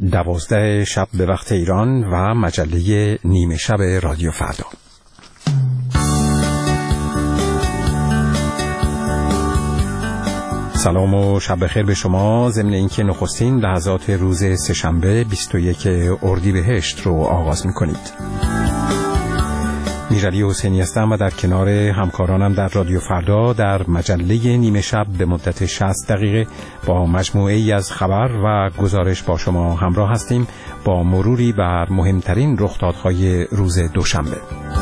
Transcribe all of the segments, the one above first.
12 شب به وقت ایران و مجله نیمه شب رادیو فردا. سلام و شب بخیر به شما. ضمن اینکه نخستین لحظات روز سه‌شنبه 21 اردیبهشت رو آغاز می‌کنید. میرعلی حسینی هستم و در کنار همکارانم در رادیو فردا در مجله نیمه شب به مدت 60 دقیقه با مجموعه‌ای از خبر و گزارش با شما همراه هستیم با مروری بر مهمترین رخدادهای روز دوشنبه.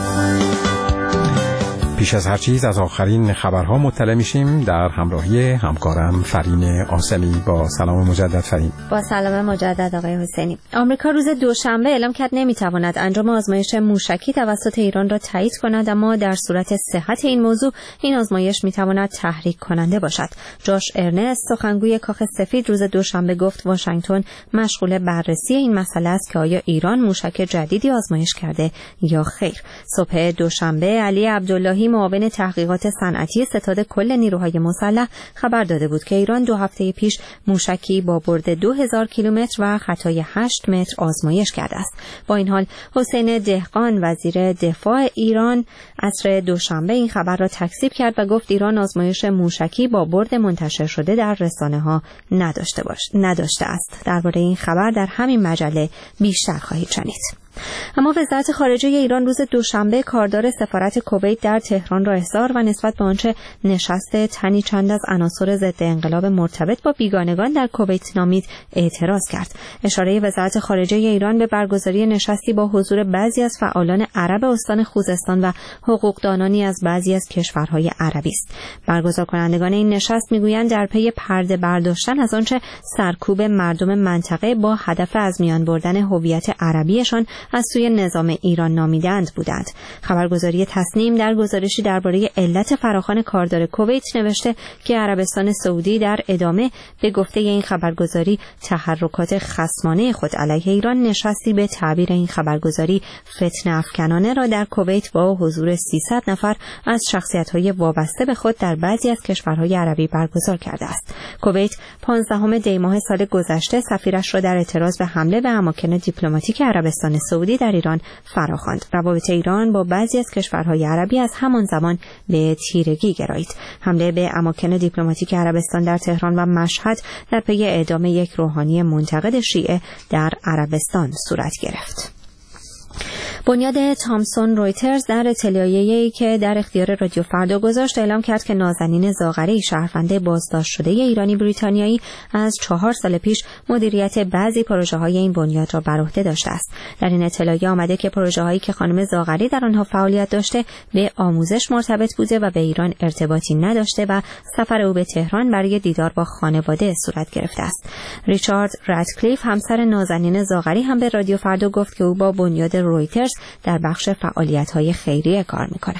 پیش از هر چیز از آخرین خبرها مطلع میشیم در همراهی همکارم فرین آسمی. با سلام مجدد فرین. با سلام مجدد آقای حسینی. آمریکا روز دوشنبه اعلام کرد نمیتواند انجام آزمایش موشکی توسط ایران را تایید کند، اما در صورت صحت این موضوع این آزمایش میتواند تحریک کننده باشد. جاش ارنست سخنگوی کاخ سفید روز دوشنبه گفت واشنگتن مشغول بررسی این مسئله است که آیا ایران موشک جدیدی آزمایش کرده یا خیر. صبح دوشنبه علی عبداللهی معاون تحقیقات صنعتی ستاد کل نیروهای مسلح خبر داده بود که ایران 2 هفته پیش موشکی با برد 2000 کیلومتر و خطای 8 متر آزمایش کرده است. با این حال حسین دهقان وزیر دفاع ایران عصر دوشنبه این خبر را تکذیب کرد و گفت ایران آزمایش موشکی با برد منتشر شده در رسانه‌ها نداشته است. درباره این خبر در همین مجله بیشتر خواهید شنید. اما وزارت خارجه ایران روز دوشنبه کاردار سفارت کویت در تهران را احضار و نسبت به آنچه نشست تنی چند از عناصر ضد انقلاب مرتبط با بیگانگان در کویت نامید اعتراض کرد. اشاره وزارت خارجه ایران به برگزاری نشستی با حضور بعضی از فعالان عرب استان خوزستان و حقوقدانانی از بعضی از کشورهای عربی است. برگزار کنندگان این نشست میگویند در پی پرده برداشتن از آنچه سرکوب مردم منطقه با هدف از میان بردن هویت عربیشان از سوی نظام ایران نامیدند بودند. خبرگزاری تصنیم در گزارشی درباره علت فراخوان کاردار کویت نوشته که عربستان سعودی در ادامه به گفته این خبرگزاری تحرکات خصمانه خود علیه ایران نشستی به تعبیر این خبرگزاری فتنه افکنانه را در کویت با حضور 300 نفر از شخصیت‌های وابسته به خود در بعضی از کشورهای عربی برگزار کرده است. کویت 15 دی ماه سال گذشته سفیرش را در اعتراض به حمله به اماکن دیپلماتیک عربستان سعودی در ایران فراخواند. روابط ایران با بعضی از کشورهای عربی از همان زمان به تیرگی گرایید. حمله به اماکن دیپلماتیک عربستان در تهران و مشهد در پی اعدام یک روحانی منتقد شیعه در عربستان صورت گرفت. بنیاد تامسون رویترز در اطلاعیه‌ای که در اختیار رادیو فردا گذاشت اعلام کرد که نازنین زاغری شهروند بازداشت شده ایرانی بریتانیایی از 4 سال پیش مدیریت بعضی پروژه‌های این بنیاد را بر عهده داشته است. در این اطلاعیه آمده که پروژه‌هایی که خانم زاغری در آنها فعالیت داشته به آموزش مرتبط بوده و به ایران ارتباطی نداشته و سفر او به تهران برای دیدار با خانواده صورت گرفته است. ریچارد رادکلیف همسر نازنین زاغری هم به رادیو فردا گفت که او با بنیاد رویترز در بخش فعالیت‌های خیریه کار می‌کند.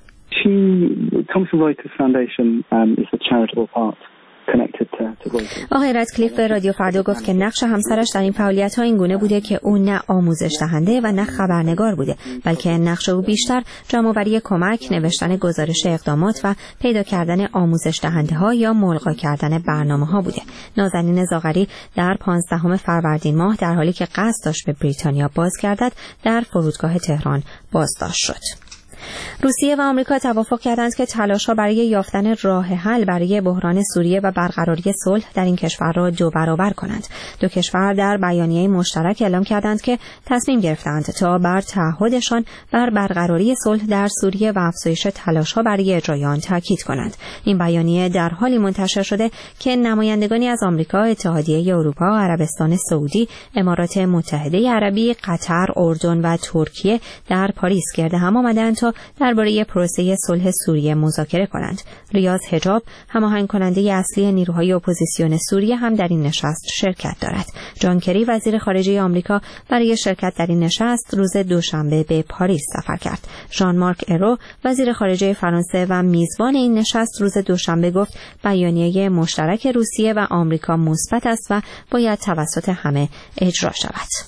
Thomson Reuters Foundation is a charitable part connected to Reuters. آقای رادکلیف به رادیو فردا گفت که نقش همسرش در این فعالیت‌ها این گونه بوده که او نه آموزش دهنده و نه خبرنگار بوده، بلکه نقش او بیشتر جمع‌آوری کمک، نوشتن گزارش اقدامات و پیدا کردن آموزش دهنده‌ها یا ملغا کردن برنامه‌ها بوده. نازنین زاغری در 15 فروردین ماه در حالی که قصد داشت به بریتانیا بازگردد در فرودگاه تهران بازداشت شد. روسیه و آمریکا توافق کردند که تلاش‌ها برای یافتن راه حل برای بحران سوریه و برقراری صلح در این کشور را 2 برابر کنند. 2 کشور در بیانیه مشترک اعلام کردند که تصمیم گرفتند تا بر تعهدشان بر برقراری صلح در سوریه و افزایش تلاش‌ها برای اجرای آن تاکید کنند. این بیانیه در حالی منتشر شده که نمایندگانی از آمریکا، اتحادیه اروپا، عربستان سعودی، امارات متحده عربی، قطر، اردن و ترکیه در پاریس گرد هم آمدند تا درباره پروسه صلح سوریه مذاکره کنند. ریاض حجاب، هماهنگ کننده اصلی نیروهای اپوزیسیون سوریه، هم در این نشست شرکت دارد. جان کری وزیر خارجه آمریکا برای شرکت در این نشست روز دوشنبه به پاریس سفر کرد. ژان مارک ایرو وزیر خارجه فرانسه و میزبان این نشست روز دوشنبه گفت بیانیه مشترک روسیه و آمریکا مثبت است و باید توسط همه اجرا شود.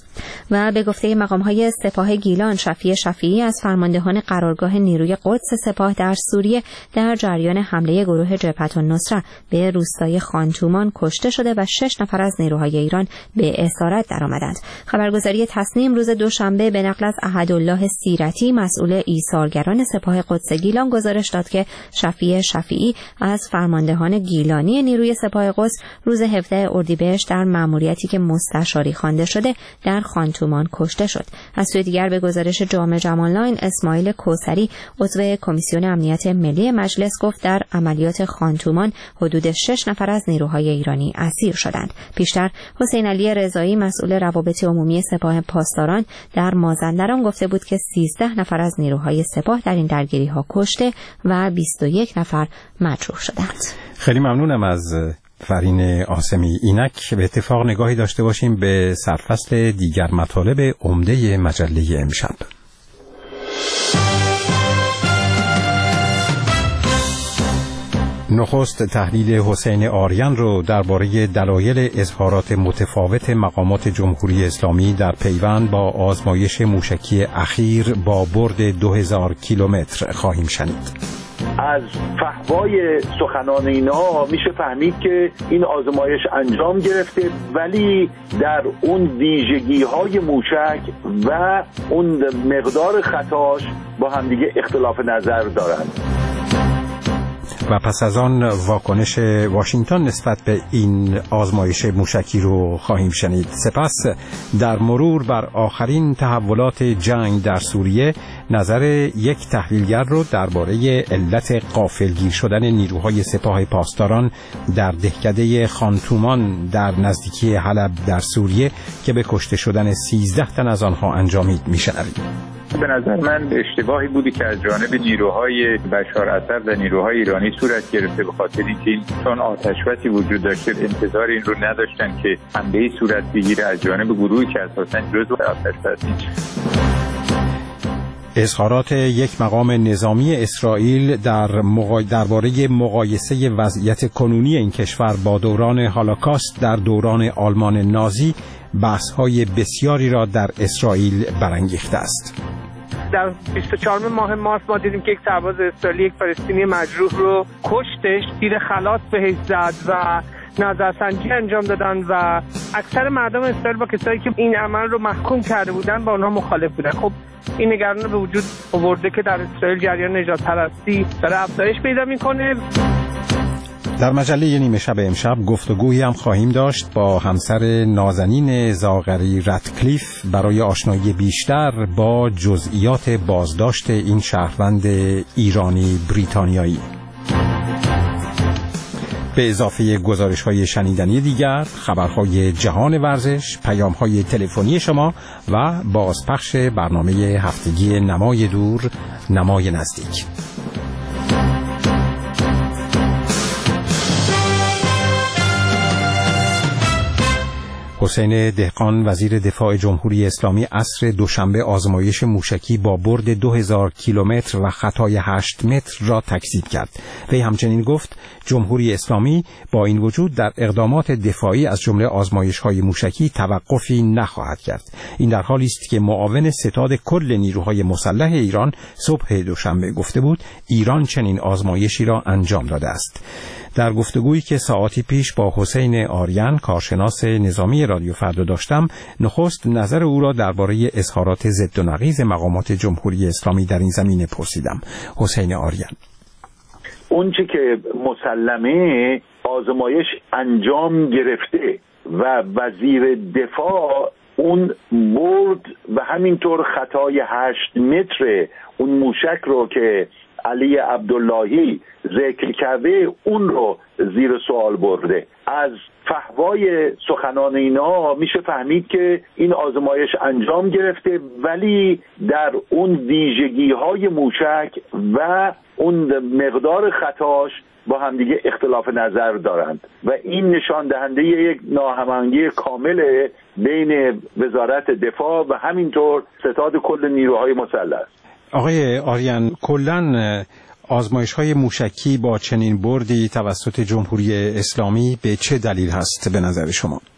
و به گفته مقام‌های سپاه گیلان، شفیع شفیعی از فرماندهان قرارگاه نیروی قدس سپاه در سوریه در جریان حمله گروه جبهة النصره به روستای خانتومان کشته شده و 6 نفر از نیروهای ایران به اسارت درآمدند. خبرگزاری تصنیم روز دوشنبه به نقل از احدالله سیرتی مسئول ایثارگران سپاه قدس گیلان گزارش داد که شفیع شفیعی از فرماندهان گیلانی نیروی سپاه قدس روز 17 اردیبهشت در مأموریتی که مستشاری خوانده شده در خانتومان کشته شد. از سوی دیگر به گزارش جامعه آنلاین، اسماعیل کوثری عضو کمیسیون امنیت ملی مجلس گفت در عملیات خانتومان حدود 6 نفر از نیروهای ایرانی اسیر شدند. پیشتر حسین علی رضایی مسئول روابط عمومی سپاه پاسداران در مازندران گفته بود که 13 نفر از نیروهای سپاه در این درگیری‌ها کشته و 21 نفر مجروح شدند. خیلی ممنونم از فرین آسمی. اینک به اتفاق نگاهی داشته باشیم به سرفصل دیگر مطالب عمده مجله امشب. نخست تحلیل حسین آریان رو درباره دلایل اظهارات متفاوت مقامات جمهوری اسلامی در پیوند با آزمایش موشکی اخیر با برد 2000 کیلومتر خواهیم شنید. از فحوای سخنان اینا میشه فهمید که این آزمایش انجام گرفته، ولی در اون ویژگی‌های موشک و اون مقدار خطاش با همدیگه اختلاف نظر دارند. و پس از آن واکنش واشنگتن نسبت به این آزمایش موشکی رو خواهیم شنید. سپس در مرور بر آخرین تحولات جنگ در سوریه نظر یک تحلیلگر رو درباره علت غافلگیر شدن نیروهای سپاه پاسداران در دهکده خانتومان در نزدیکی حلب در سوریه که به کشته شدن 13 تن از آنها انجامید میشنوید. به نظر من اشتباهی بودی که از جانب نیروهای بشار اسد و نیروهای ایرانی صورت گرفته، به خاطر اینکه چون آتشبسی وجود داشته انتظار این رو نداشتن که حمله صورت بگیره از جانب گروهی که اساساً جزو آتشبس نیست. اظهارات یک مقام نظامی اسرائیل درباره مقایسه وضعیت کنونی این کشور با دوران هولوکاست در دوران آلمان نازی بحث‌های بسیاری را در اسرائیل برانگیخته است. در 24 ماه مارس ما دیدیم که یک سرباز اسرائیلی یک فلسطینی مجروح رو کشتش، تیر خلاص بهش زد و نظرسنجی انجام دادن و اکثر مردم اسرائیل با کسایی که این عمل رو محکوم کرده بودن با اونها مخالف بودن. خب این نگرانی به وجود آورده که در اسرائیل جریان نژاد پرستی داره افزایش پیدا میکنه. در مجله نیمه شب امشب گفتگویی هم خواهیم داشت با همسر نازنین زاغری رتکلیف برای آشنایی بیشتر با جزئیات بازداشت این شهروند ایرانی بریتانیایی. به اضافه گزارش‌های شنیدنی دیگر، خبرهای جهان ورزش، پیام‌های تلفنی شما و بازپخش برنامه هفتگی نمای دور، نمای نزدیک. حسین دهقان وزیر دفاع جمهوری اسلامی عصر دوشنبه آزمایش موشکی با برد 2000 کیلومتر و خطای 8 متر را تکذیب کرد. وی همچنین گفت جمهوری اسلامی با این وجود در اقدامات دفاعی از جمله آزمایش‌های موشکی توقفی نخواهد کرد. این در حالی است که معاون ستاد کل نیروهای مسلح ایران صبح دوشنبه گفته بود ایران چنین آزمایشی را انجام داده است. در گفتگویی که ساعتی پیش با حسین آریان کارشناس نظامی رادیو فردا داشتم، نخست نظر او را درباره اظهارات ضد و نقیض مقامات جمهوری اسلامی در این زمینه پرسیدم. حسین آریان: اون چه که مسلمه آزمایش انجام گرفته و وزیر دفاع اون برد و همینطور خطای 8 متر اون موشک رو که علی عبداللهی ذکر کرده اون رو زیر سوال برده. از فحوای سخنان اینا میشه فهمید که این آزمایش انجام گرفته، ولی در اون ویژگی‌های موشک و اون مقدار خطاش با همدیگه اختلاف نظر دارند و این نشان دهنده یک ناهماهنگی کامل بین وزارت دفاع و همینطور ستاد کل نیروهای مسلح است. آقای آریان، کلاً آزمایش‌های موشکی با چنین بردی توسط جمهوری اسلامی به چه دلیل هست به نظر شما؟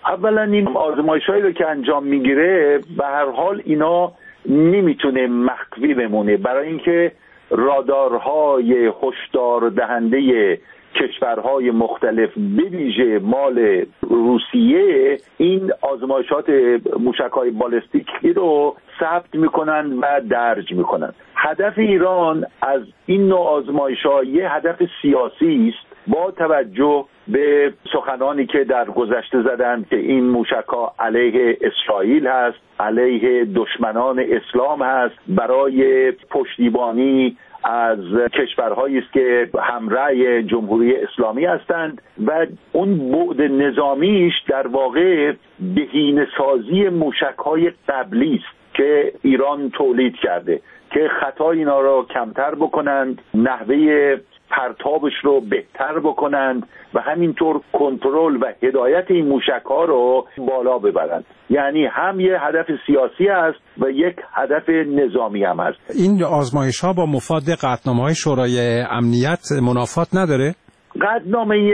اولا این آزمایش‌هایی رو که انجام میگیره به هر حال اینا نمیتونه مخفی بمونه، برای اینکه رادارهای هشدار دهنده کشورهای مختلف به ویژه مال روسیه این آزمایشات موشک‌های بالستیکی رو ثبت میکنن و درج میکنن. هدف ایران از این نوع آزمایش‌ها یه هدف سیاسی است، با توجه به سخنانی که در گذشته زدند که این موشک‌ها علیه اسرائیل هست، علیه دشمنان اسلام هست، برای پشتیبانی از کشورهایی است که همرأی جمهوری اسلامی هستند و اون بعد نظامیش در واقع بهینه‌سازی موشک‌های قبلی است که ایران تولید کرده که خطای اینا را کمتر بکنند، نحوه پرتابش رو بهتر بکنند و همینطور کنترل و هدایت این موشک‌ها رو بالا ببرند. یعنی هم یه هدف سیاسی است و یک هدف نظامی هم است. این آزمایش‌ها با مفاد قطعنامه‌های شورای امنیت منافات نداره؟ قطعنامه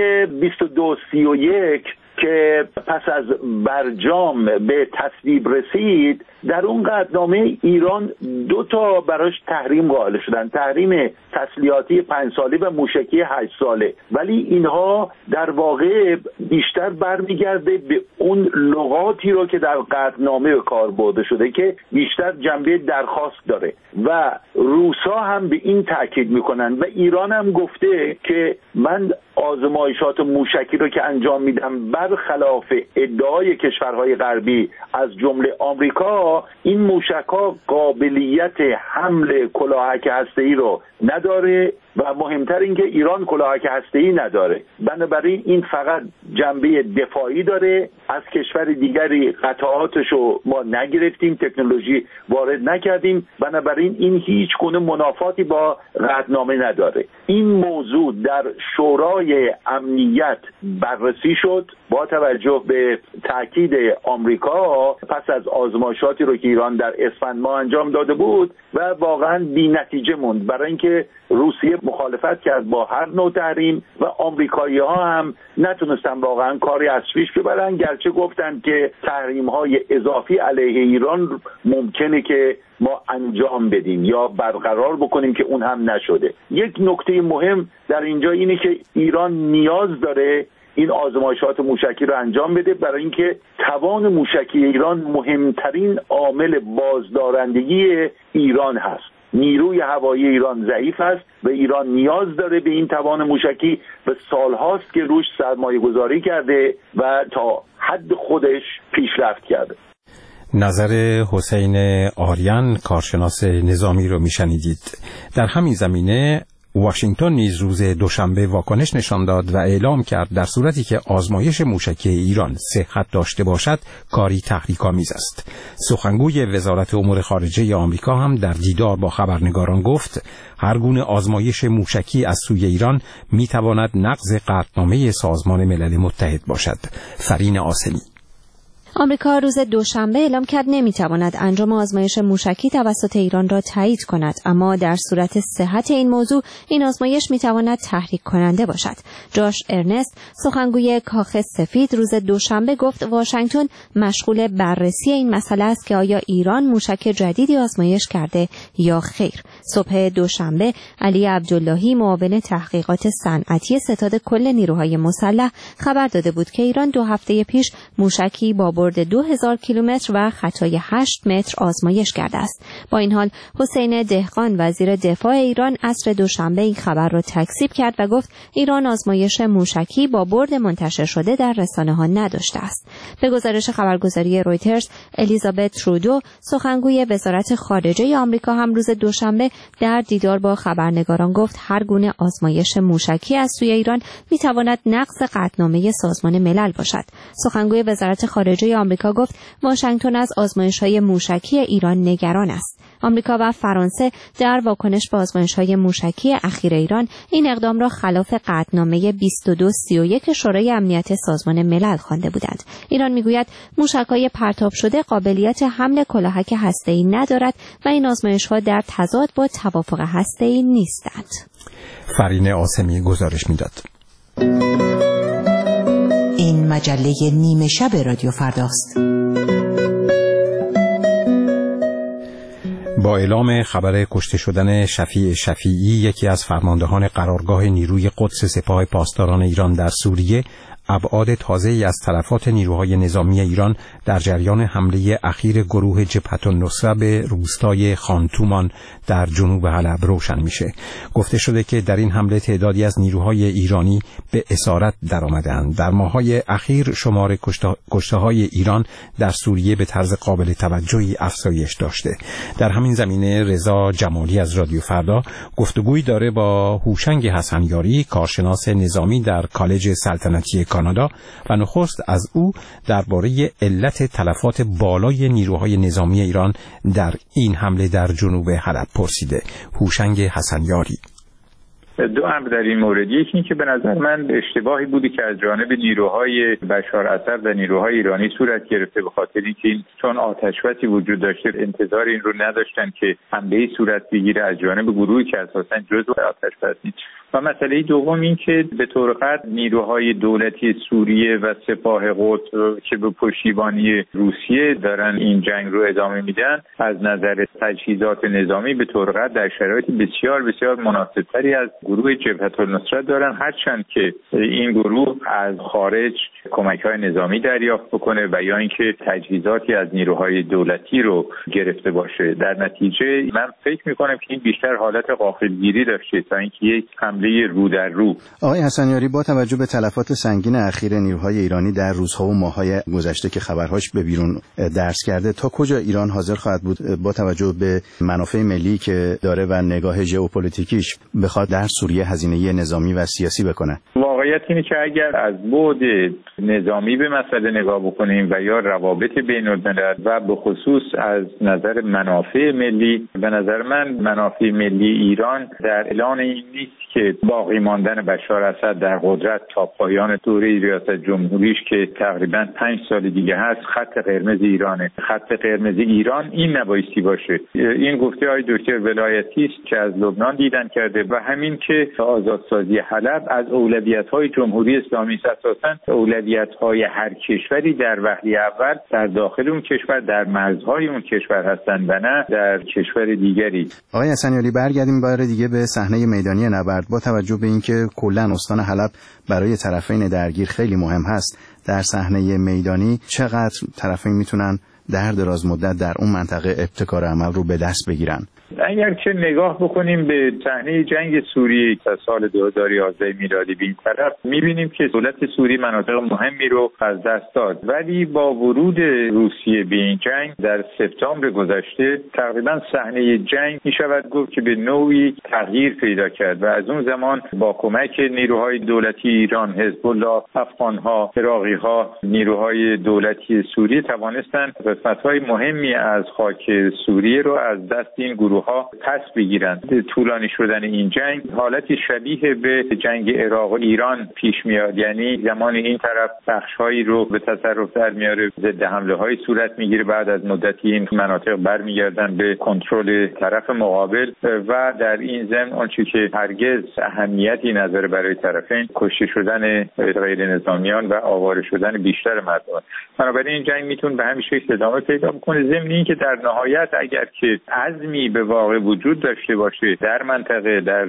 2231 که پس از برجام به تصویب رسید، در اون قطعنامه ایران 2 تا براش تحریم قائل شدن، تحریم تسلیحاتی 5 ساله و موشکی 8 ساله، ولی اینها در واقع بیشتر برمیگرده به اون لغاتی رو که در قطعنامه به کار برده شده که بیشتر جنبه درخواست داره و روسا هم به این تاکید میکنن و ایران هم گفته که من آزمایشات موشکی رو که انجام میدم برخلاف ادعای کشورهای غربی از جمله آمریکا، این موشک‌ها قابلیت حمل کلاهک هسته‌ای رو نداره و مهمتر این که ایران کلاهک هسته‌ای نداره. بنابراین این فقط جنبه دفاعی داره. از کشور دیگری قطعاتشو ما نگرفتیم، تکنولوژی وارد نکردیم، بنابراین این هیچ گونه منافاتی با قطعنامه نداره. این موضوع در شورای امنیت بررسی شد با توجه به تاکید آمریکا پس از آزمایشاتی رو که ایران در اسفند ماه انجام داده بود و واقعا بی‌نتیجه موند، برای اینکه روسیه مخالفت کرد با هر نوع تحریم و آمریکایی‌ها هم نتونستن واقعا کاری از پیش ببرن، گرچه گفتن که تحریم‌های اضافی علیه ایران ممکنه که ما انجام بدیم یا برقرار بکنیم که اون هم نشده. یک نکته مهم در اینجا اینه که ایران نیاز داره این آزمایشات موشکی رو انجام بده، برای اینکه توان موشکی ایران مهمترین عامل بازدارندگی ایران هست. نیروی هوایی ایران ضعیف است و ایران نیاز داره به این توان موشکی و سالهاست که روش سرمایه گذاری کرده و تا حد خودش پیشرفت کرده. نظر حسین آریان کارشناس نظامی رو میشنیدید. در همین زمینه واشنگتن نیز روز دوشنبه واکنش نشان داد و اعلام کرد در صورتی که آزمایش موشکی ایران صحت داشته باشد کاری تحریک‌آمیز است. سخنگوی وزارت امور خارجه آمریکا هم در دیدار با خبرنگاران گفت هر گونه آزمایش موشکی از سوی ایران میتواند نقض قطعنامه سازمان ملل متحد باشد. فرین آسمی. آمریکا روز دوشنبه اعلام کرد نمیتواند انجام آزمایش موشکی توسط ایران را تایید کند، اما در صورت صحت این موضوع این آزمایش میتواند تحریک کننده باشد. جاش ارنست سخنگوی کاخ سفید روز دوشنبه گفت واشنگتن مشغول بررسی این مسئله است که آیا ایران موشک جدیدی آزمایش کرده یا خیر. صبح دوشنبه علی عبداللهی معاون تحقیقات صنعتی ستاد کل نیروهای مسلح خبر داده بود که ایران 2 هفته پیش موشکی با برد 2000 کیلومتر و خطای 8 متر آزمایش کرده است. با این حال حسین دهقان وزیر دفاع ایران عصر دوشنبه این خبر را تکذیب کرد و گفت ایران آزمایش موشکی با برد منتشر شده در رسانه‌ها نداشته است. به گزارش خبرگزاری رویترز، الیزابت ترودو سخنگوی وزارت خارجه آمریکا هم روز دوشنبه در دیدار با خبرنگاران گفت هر گونه آزمایش موشکی از سوی ایران میتواند نقض قطعنامه سازمان ملل باشد. سخنگوی وزارت خارجه آمریکا گفت واشنگتن از آزمایش‌های موشکی ایران نگران است. آمریکا و فرانسه در واکنش به آزمایش‌های موشکی اخیر ایران این اقدام را خلاف قطعنامه 2231 شورای امنیت سازمان ملل خوانده بودند. ایران میگوید موشک‌های پرتاب شده قابلیت حمل کلاهک هسته‌ای ندارد و این آزمایش‌ها در تضاد با توافق هسته‌ای نیستند. فرین آسمی گزارش می‌داد. این مجله نیمه شب رادیو فرداست. با اعلام خبر کشته شدن شفیع شفیعی، یکی از فرماندهان قرارگاه نیروی قدس سپاه پاسداران ایران در سوریه، ابعاد تازه‌ای از تلفات نیروهای نظامی ایران در جریان حمله اخیر گروه جبهة النصره به روستای خانتومان در جنوب حلب روشن میشه. گفته شده که در این حمله تعدادی از نیروهای ایرانی به اسارت درآمدند. در ماه‌های اخیر شمار کشته‌های ایران در سوریه به طرز قابل توجهی افزایش داشته. در همین زمینه رضا جمالی از رادیو فردا گفتگویی داره با هوشنگ حسنیاری، کارشناس نظامی در کالج سلطنتی کانادا، و نخست از او درباره علت تلفات بالای نیروهای نظامی ایران در این حمله در جنوب حلب پرسیده. هوشنگ حسنیاری: دو امر در این مورد. یکی این که به نظر من اشتباهی بودی که از جانب نیروهای بشار اسد و نیروهای ایرانی صورت گرفته، به خاطر اینکه چون آتشبسی وجود داشته انتظار این رو نداشتن که حمله صورت بگیره از جانب گروهی که اساسا جزو آتشبس نیست. و مسئله دوم این که به طور قطع نیروهای دولتی سوریه و سپاه قدس که به پشتیبانی روسیه دارن این جنگ رو ادامه میدن، از نظر تجهیزات نظامی به طور قطع در شرایط بسیار بسیار مناسبتری از گروه جبهة النصره دارن، هرچند که این گروه از خارج کمک‌های نظامی دریافت بکنه و یا اینکه تجهیزاتی از نیروهای دولتی رو گرفته باشه. در نتیجه من فکر می‌کنم که این بیشتر حالت غافلگیری داشته تا اینکه یک حمله رو در رو. آقای حسنیاری، با توجه به تلفات سنگین اخیر نیروهای ایرانی در روزها و ماه‌های گذشته که خبرهاش به بیرون درس کرده، تا کجا ایران حاضر خواهد بود با توجه به منافع ملی که داره و نگاه ژئوپلیتیکیش بخواد در سوریه هزینه نظامی و سیاسی بکنه؟ واقعیت اینه که اگر از بعد نظامی به مسئله نگاه بکنیم و یا روابط بین الملل و به خصوص از نظر منافع ملی، به نظر من منافع ملی ایران در اعلان این نیست که باقی ماندن بشار اسد در قدرت تا پایان دوره ریاست جمهوریش که تقریبا 5 سال دیگه هست خط قرمز ایرانه. خط قرمز ایران این نبایستی باشه. این گفته های دکتر ولایتی است که از لبنان دیدن کرده و همین که آزادسازی حلب از اولویت‌های جمهوری اسلامی است. اساساً اولویت‌های هر کشوری در وهله اول در داخل اون کشور، در مرزهای اون کشور هستند و نه در کشور دیگری. آقای حسنیاری، برگردیم بار دیگه به صحنه میدانی نبرد. با توجه به اینکه کلاً استان حلب برای طرفین درگیر خیلی مهم هست، در صحنه میدانی چقدر طرفین میتونن در دراز مدت در اون منطقه ابتکار عمل رو به دست بگیرن؟ اگر که نگاه بکنیم به صحنه جنگ سوریه تا سال 2011 میلادی به این طرف، میبینیم که دولت سوریه مناطق مهمی رو از دست داد، ولی با ورود روسیه به این جنگ در سپتامبر گذشته تقریبا صحنه جنگ میشود گفت که به نوعی تغییر پیدا کرد و از اون زمان با کمک نیروهای دولتی ایران، حزب الله، افغانها، عراقیها، نیروهای دولتی سوریه توانستند قسمت‌های مهمی از خاک سوریه رو از دست این گروه پس بگیرند. طولانی شدن این جنگ حالتی شبیه به جنگ عراق و ایران پیش میاد، یعنی زمان این طرف بخش‌هایی رو به تصرف در میاره، ضد حمله‌های صورت میگیره، بعد از مدتی این مناطق برمیگردن به کنترل طرف مقابل و در این ضمن آنچه که هرگز اهمیتی نداره برای طرفین، کشته شدن غیر نظامیان و آواره شدن بیشتر مردم. بنابراین این جنگ میتونه به همین شکل ادامه پیدا کنه، ضمن اینکه در نهایت اگر که عزمی به واقع وجود داشته باشه در منطقه، در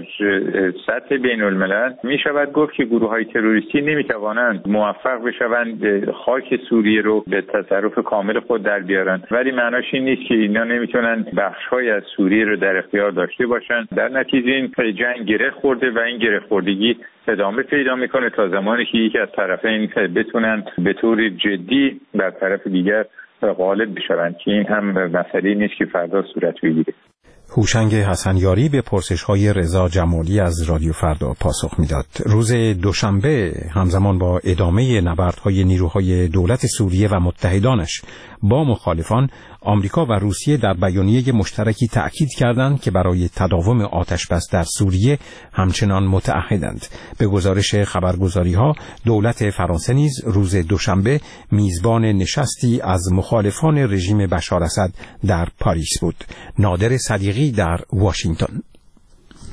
سطح بین الملل، می شود گفت که گروه های تروریستی نمی توانند موفق بشوند خاک سوریه رو به تصرف کامل خود در بیارن، ولی معناش این نیست که اینا نمیتونن بخش های از سوریه رو در اختیار داشته باشن. در نتیجه این جنگ گره خورده و این گره خوردگی ادامه پیدا میکنه تا زمانی که یکی از طرفین بتونن به طور جدی بر طرف دیگر غالب بشوند، که این هم مسئله نیست که فردا صورت بگیره. هوشنگ حسنیاری به پرسش‌های رضا جمالی از رادیو فردا پاسخ میداد. روز دوشنبه همزمان با ادامه نبردهای نیروهای دولت سوریه و متحدانش با مخالفان، آمریکا و روسیه در بیانیه مشترکی تأکید کردند که برای تداوم آتشبس در سوریه همچنان متعهدند. به گزارش خبرگزاری‌ها، دولت فرانسه نیز روز دوشنبه میزبان نشستی از مخالفان رژیم بشار اسد در پاریس بود. نادر صدیقی در واشنگتن.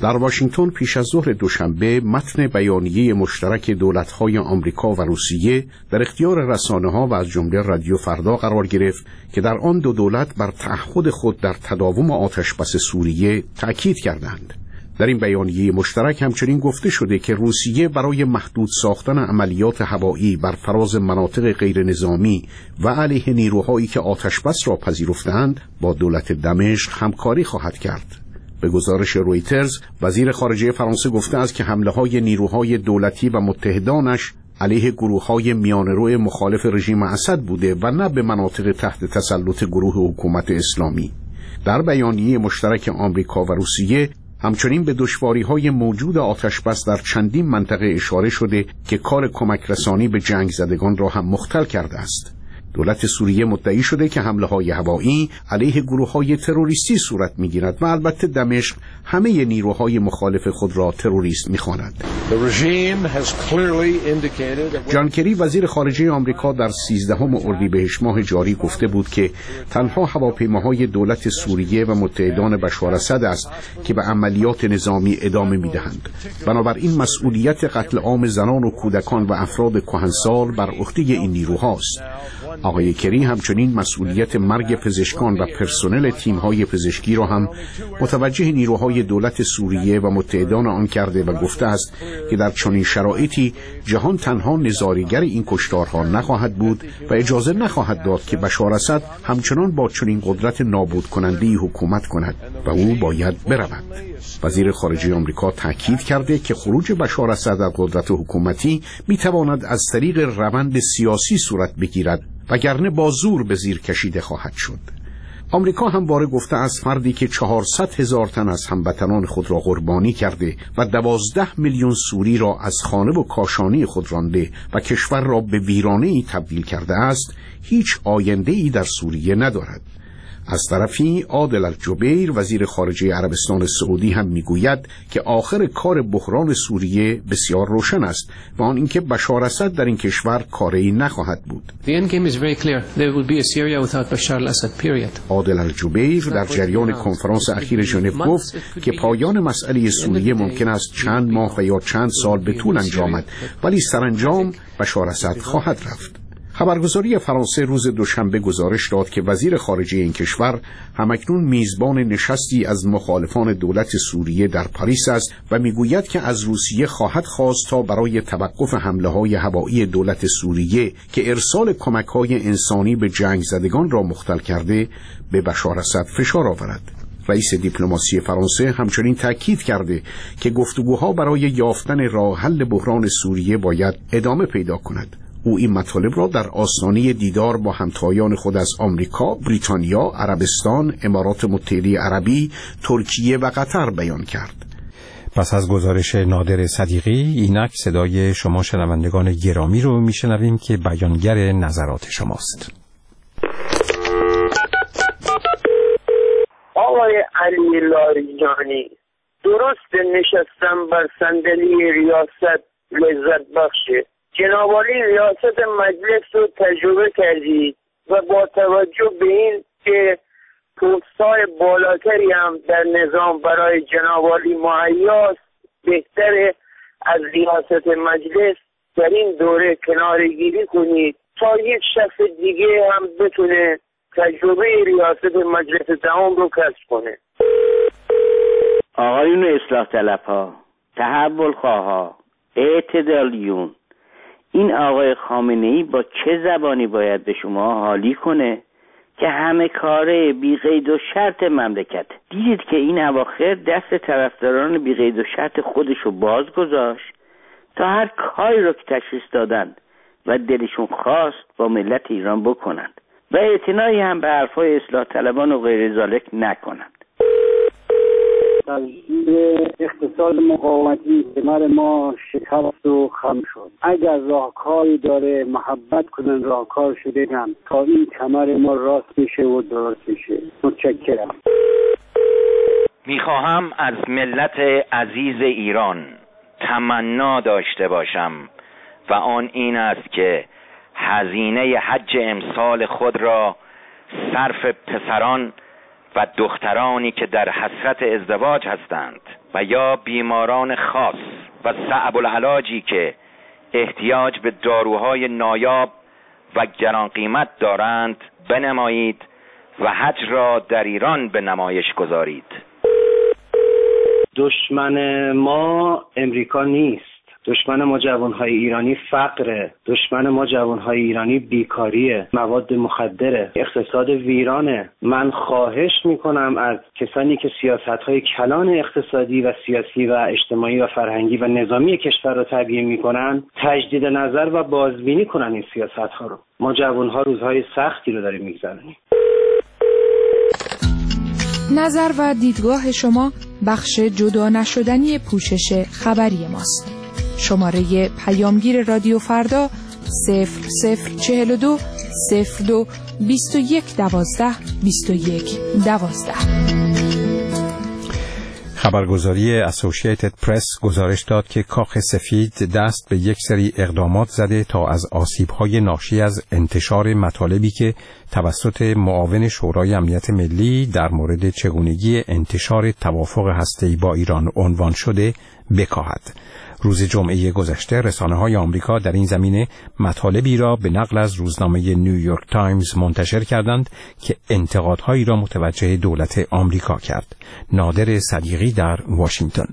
در واشنگتن پیش از ظهر دوشنبه متن بیانیه مشترک دولت‌های آمریکا و روسیه در اختیار رسانه‌ها و از جمله رادیو فردا قرار گرفت که در آن دو دولت بر تعهد خود در تداوم آتشبس سوریه تأکید کردند. در این بیانیه مشترک همچنین گفته شده که روسیه برای محدود ساختن عملیات هوایی بر فراز مناطق غیر نظامی و علیه نیروهایی که آتشبس را پذیرفتند با دولت دمشق همکاری خواهد کرد. به گزارش رویترز، وزیر خارجه فرانسه گفته است که حمله‌های نیروهای دولتی و متحدانش علیه گروه‌های میانه‌رو مخالف رژیم اسد بوده و نه به مناطق تحت تسلط گروه حکومت اسلامی. در بیانیه مشترک آمریکا و روسیه همچنین به دشواری‌های موجود آتشبس در چندین منطقه اشاره شده که کار کمک رسانی به جنگ زدگان را هم مختل کرده است. دولت سوریه مدعی شده که حمله‌های هوایی علیه گروه‌های تروریستی صورت می‌گیرد و البته دمشق همه نیروهای مخالف خود را تروریست می‌خواند. جان کری وزیر خارجه آمریکا در 13 اردیبهشت ماه جاری گفته بود که تنها هواپیماهای دولت سوریه و متحدان بشار اسد است که به عملیات نظامی ادامه می‌دهند. بنابراین مسئولیت قتل عام زنان و کودکان و افراد کهنسال بر عهده این نیروهاست. آقای کری همچنین مسئولیت مرگ پزشکان و پرسنل تیم‌های پزشکی را هم متوجه نیروهای دولت سوریه و متحدان آن کرده و گفته است که در چنین شرایطی جهان تنها نظاره‌گر این کشتارها نخواهد بود و اجازه نخواهد داد که بشار اسد همچنان با چنین قدرت نابود کننده‌ای حکومت کند و او باید برود. وزیر خارجه آمریکا تاکید کرده که خروج بشار اسد از قدرت حکومتی میتواند از طریق روند سیاسی صورت بگیرد وگرنه با زور به زیر کشیده خواهد شد. آمریکا همواره گفته است فردی که 400,000 تن از هموطنان خود را قربانی کرده و 12 میلیون سوری را از خانه و کاشانه خود رانده و کشور را به ویرانه‌ای تبدیل کرده است، هیچ آینده‌ای در سوریه ندارد. از طرفی عادل الجبیر وزیر خارجه عربستان سعودی هم میگوید که آخر کار بحران سوریه بسیار روشن است و آن اینکه بشار اسد در این کشور کاری نخواهد بود. عادل الجبیر در جریان کنفرانس اخیر ژنو گفت که پایان مسئله سوریه ممکن است چند ماه و یا چند سال به طول انجامد، ولی سرانجام بشار اسد خواهد رفت. خبرگزاری فرانسه روز دوشنبه گزارش داد که وزیر خارجه این کشور همکنون میزبان نشستی از مخالفان دولت سوریه در پاریس است و میگوید که از روسیه خواهد خواست تا برای توقف حمله‌های هوایی دولت سوریه که ارسال کمک‌های انسانی به جنگ زدگان را مختل کرده به بشار اسد فشار آورد. رئیس دیپلماسی فرانسه همچنین تاکید کرده که گفتگوها برای یافتن راه حل بحران سوریه باید ادامه پیدا کند. او این مطالب را در آستانه دیدار با همتایان خود از آمریکا، بریتانیا، عربستان، امارات متحده عربی، ترکیه و قطر بیان کرد. پس از گزارش نادر صدیقی، اینک صدای شما شنوندگان گرامی رو میشنویم که بیانگر نظرات شماست. آقای علی لاریجانی، درست نشستم بر صندلی ریاست لذت بخشه. جناب عالی ریاست مجلس رو تجربه کردید و با توجه به این که پست‌های بالاتری هم در نظام برای جناب عالی مهیاست، بهتره از ریاست مجلس در این دوره کناره‌گیری کنید تا یک شخص دیگه هم بتونه تجربه ریاست مجلس دهم رو کسب کنه. آقایون اصلاح طلب‌ها، تحول خواها، اعتدالیون، این آقای خامنه‌ای با چه زبانی باید به شما حالی کنه که همه کاره بی قید و شرط مملکت؟ دیدید که این اواخر دست طرفداران بی قید و شرط خودشو باز گذاشت تا هر کاری رو که تشخیص دادن و دلشون خواست با ملت ایران بکنند و اعتنایی هم به حرفای اصلاح طلبان و غیر ذالک نکنند. تغییر اقتصاد مقاومتی کمر ما شکست و خم شد. اگر راهکاری داره محبت کنن راهکارشو بگم تا این کمر ما راست میشه و درست میشه. متشکرم. میخواهم از ملت عزیز ایران تمنا داشته باشم و آن این است که هزینه حج امسال خود را صرف پسران و دخترانی که در حسرت ازدواج هستند و یا بیماران خاص و صعب العلاجی که احتیاج به داروهای نایاب و گران قیمت دارند بنمایید و حج را در ایران به نمایش گذارید. دشمن ما امریکا نیست. دشمن ما جوانهای ایرانی فقره. دشمن ما جوانهای ایرانی بیکاریه، مواد مخدره، اقتصاد ویرانه. من خواهش میکنم از کسانی که سیاستهای کلان اقتصادی و سیاسی و اجتماعی و فرهنگی و نظامی کشور رو تبیین میکنن تجدید نظر و بازبینی کنن این سیاستها رو. ما جوانها روزهای سختی رو داریم میگذرونیم. نظر و دیدگاه شما بخش جدا نشدنی پوشش خبری ماست. شماره پیامگیر رادیو فردا 0042 02 21 12 21 12. خبرگزاری اسوسییتد پرس گزارش داد که کاخ سفید دست به یک سری اقدامات زده تا از آسیب‌های ناشی از انتشار مطالبی که توسط معاون شورای امنیت ملی در مورد چگونگی انتشار توافق هسته‌ای با ایران عنوان شده بکاهد. روز جمعه گذشته رسانه‌های آمریکا در این زمینه مطالبی را به نقل از روزنامه نیویورک تایمز منتشر کردند که انتقادهایی را متوجه دولت آمریکا کرد. نادر صدیقی در واشنگتن.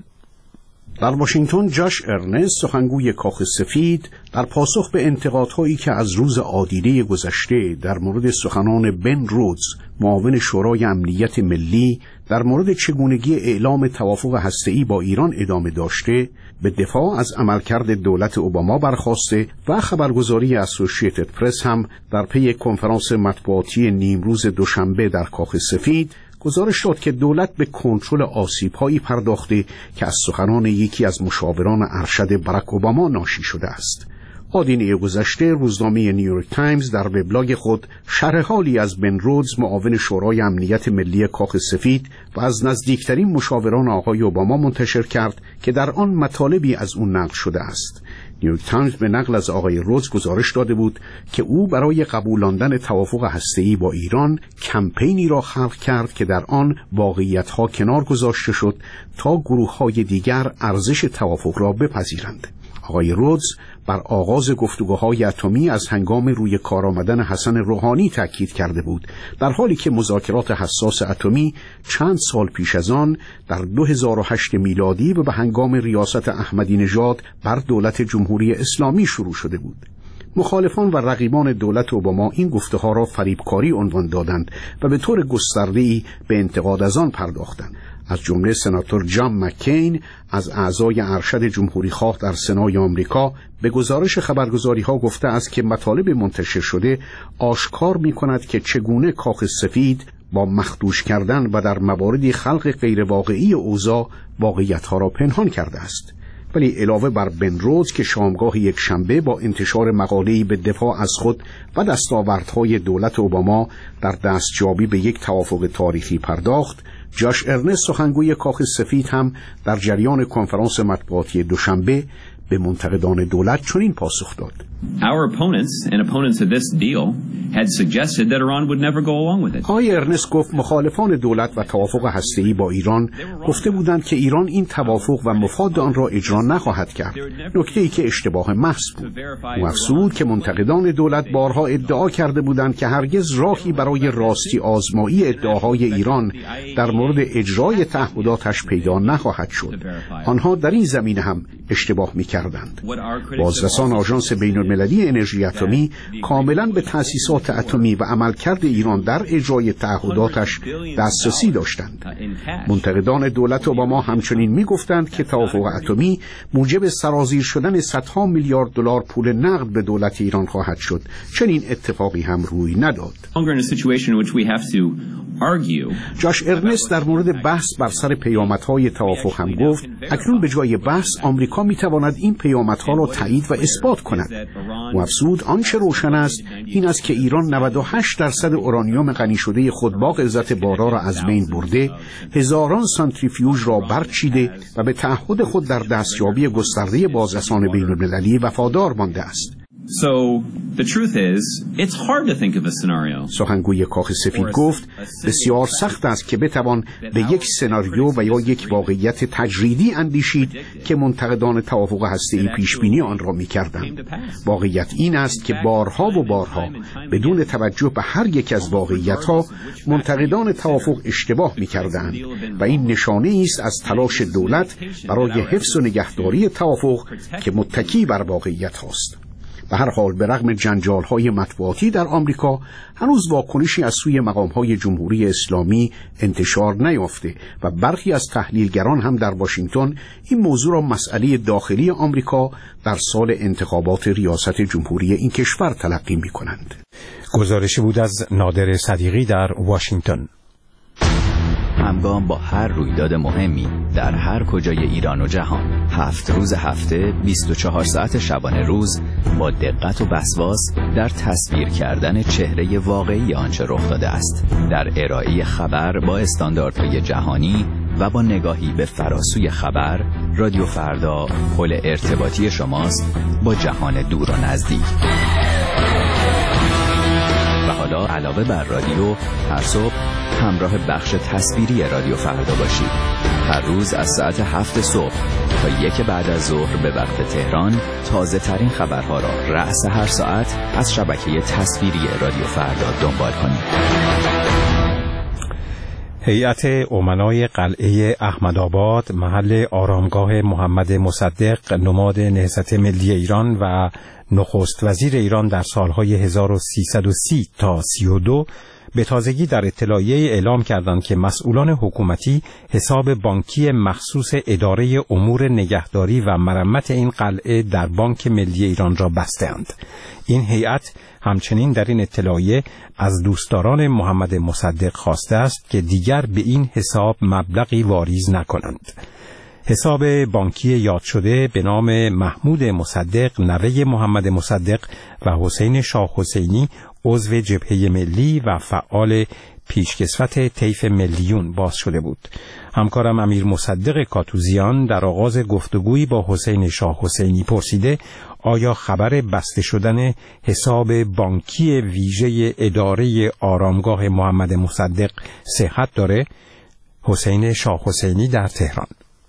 در واشنگتن جاش ارنست سخنگوی کاخ سفید در پاسخ به انتقادهایی که از روز آدیده گذشته در مورد سخنان بن رودز معاون شورای امنیت ملی در مورد چگونگی اعلام توافق هسته‌ای با ایران ادامه داشته به دفاع از عملکرد دولت اوباما برخاسته و خبرگزاری اسوسییتد پرس هم در پی کنفرانس مطبوعاتی نیمروز دوشنبه در کاخ سفید گزارش داد که دولت به کنترل آسیب‌هایی پرداخته که از سخنان یکی از مشاوران ارشد باراک اوباما ناشی شده است. آدینه گذشته روزنامه نیویورک تایمز در وبلاگ خود شرح حالی از بن رودز معاون شورای امنیت ملی کاخ سفید و از نزدیکترین مشاوران آقای اوباما منتشر کرد که در آن مطالبی از اون نقل شده است. نیویورک تایمز به نقل از آقای رودز گزارش داده بود که او برای قبولاندن توافق هسته‌ای با ایران کمپینی را خلق کرد که در آن واقعیت‌ها کنار گذاشته شد تا گروه‌های دیگر ارزش توافق را بپذیرند. آقای رودز بر آغاز گفتگوهای اتمی از هنگام روی کار آمدن حسن روحانی تاکید کرده بود، در حالی که مذاکرات حساس اتمی چند سال پیش از آن در 2008 میلادی و به هنگام ریاست احمدی نژاد بر دولت جمهوری اسلامی شروع شده بود. مخالفان و رقیبان دولت اوباما این گفته‌ها را فریبکاری عنوان دادند و به طور گسترده‌ای به انتقاد از آن پرداختند. از جمله سناتور جان مکین از اعضای ارشد جمهوری خواه در سنای آمریکا به گزارش خبرگزاری‌ها گفته است که مطالب منتشر شده آشکار می‌کند که چگونه کاخ سفید با مخدوش کردن و در مواردی خلق غیرواقعی اوضاع واقعیت‌ها را پنهان کرده است. ولی علاوه بر بن رودز که شامگاه یک شنبه با انتشار مقاله‌ای به دفاع از خود و دستاوردهای دولت اوباما در دستیابی به یک توافق تاریخی پرداخت، جاش ارنست سخنگوی کاخ سفید هم در جریان کنفرانس مطبوعاتی دوشنبه به منتقدان دولت چنین پاسخ داد: Our opponents and opponents of this deal had suggested that Iran would never go along with it. آقای ارنست گفت مخالفان دولت و توافق هسته‌ای با ایران گفته بودند که ایران این توافق و مفاد آن را اجرا نخواهد کرد، نکته‌ای که اشتباه محض بود. او افزود که منتقدان دولت بارها ادعا کرده بودند که هرگز راهی برای راستی آزمایی ادعاهای ایران در مورد اجرای تعهداتش پیدا نخواهد شد. آنها در این زمینه هم اشتباه می‌کردند. بازرسان آژانس بین‌المللی انرژی اتمی کاملاً به تأسیسات اتمی و عملکرد ایران در اجرای تعهداتش دسترسی داشتند. منتقدان دولت اوباما همچنین می‌گفتند که توافق اتمی موجب سرازیر شدن صدها میلیارد دلار پول نقد به دولت ایران خواهد شد. چنین اتفاقی هم روی نداد. جاش ارنست در مورد بحث بر سر پیامدهای توافق هم گفت اکنون به جای بحث آمریکا می‌تواند این پیامدها را تایید و اثبات کند. او افزود آنچه روشن است این است که ایران 98% اورانیوم غنی شده خود با غلظت بارا را از بین برده، هزاران سانتریفیوژ را برچیده و به تعهد خود در دستیابی گسترده بازرسان بین‌المللی وفادار مانده است. So the truth is, it's hard to think of a scenario. سخنگوی کاخ سفید گفت بسیار سخت است که بتوان به یک سناریو و یا یک واقعیت تجریدی اندیشید که منتقدان توافق هسته‌ای پیش بینی آن را می‌کردند. واقعیت این است که بارها و بارها بدون توجه به هر یک از واقعیت‌ها منتقدان توافق اشتباه می‌کردند و این نشانه است از تلاش دولت برای حفظ و نگهداری توافق که متکی بر واقعیت هاست. به هر حال به رغم جنجال‌های مطبوعاتی در آمریکا هنوز واکنشی از سوی مقام‌های جمهوری اسلامی انتشار نیافته و برخی از تحلیلگران هم در واشنگتن این موضوع را مسئله داخلی آمریکا در سال انتخابات ریاست جمهوری این کشور تلقی می‌کنند. گزارشی بود از نادر صدیقی در واشنگتن. همگام با هر رویداد مهمی در هر کجای ایران و جهان، 7 روز هفته 24 ساعت شبانه روز با دقت و وسواس در تصویر کردن چهره واقعی آنچه رخ داده است، در ارائه خبر با استانداردهای جهانی و با نگاهی به فراسوی خبر، رادیو فردا پل ارتباطی شماست با جهان دور و نزدیک. و حالا علاوه بر رادیو، هر صبح همراه بخش تصویری رادیو فردا باشید. هر روز از ساعت 7 صبح تا 1 بعد از ظهر به وقت تهران تازه ترین خبرها را رأس هر ساعت از شبکه تصویری رادیو فردا دنبال کنید. هیئت امنای قلعه احمدآباد، محل آرامگاه محمد مصدق نماد نهضت ملی ایران و نخست وزیر ایران در سالهای 1330 تا 32 به تازگی در اطلاعیه اعلام کردند که مسئولان حکومتی حساب بانکی مخصوص اداره امور نگهداری و مرمت این قلعه در بانک ملی ایران را بسته‌اند. این هیئت همچنین در این اطلاعیه از دوستداران محمد مصدق خواسته است که دیگر به این حساب مبلغی واریز نکنند. حساب بانکی یاد شده به نام محمود مصدق، نوه محمد مصدق و حسین شاه حسینی، عضو جبهه ملی و فعال پیشکسوت طیف ملیون باز شده بود. همکارم امیر مصدق کاتوزیان در آغاز گفتگویی با حسین شاه حسینی پرسیده آیا خبر بسته شدن حساب بانکی ویژه اداره آرامگاه محمد مصدق صحت داره؟ حسین شاه حسینی در تهران: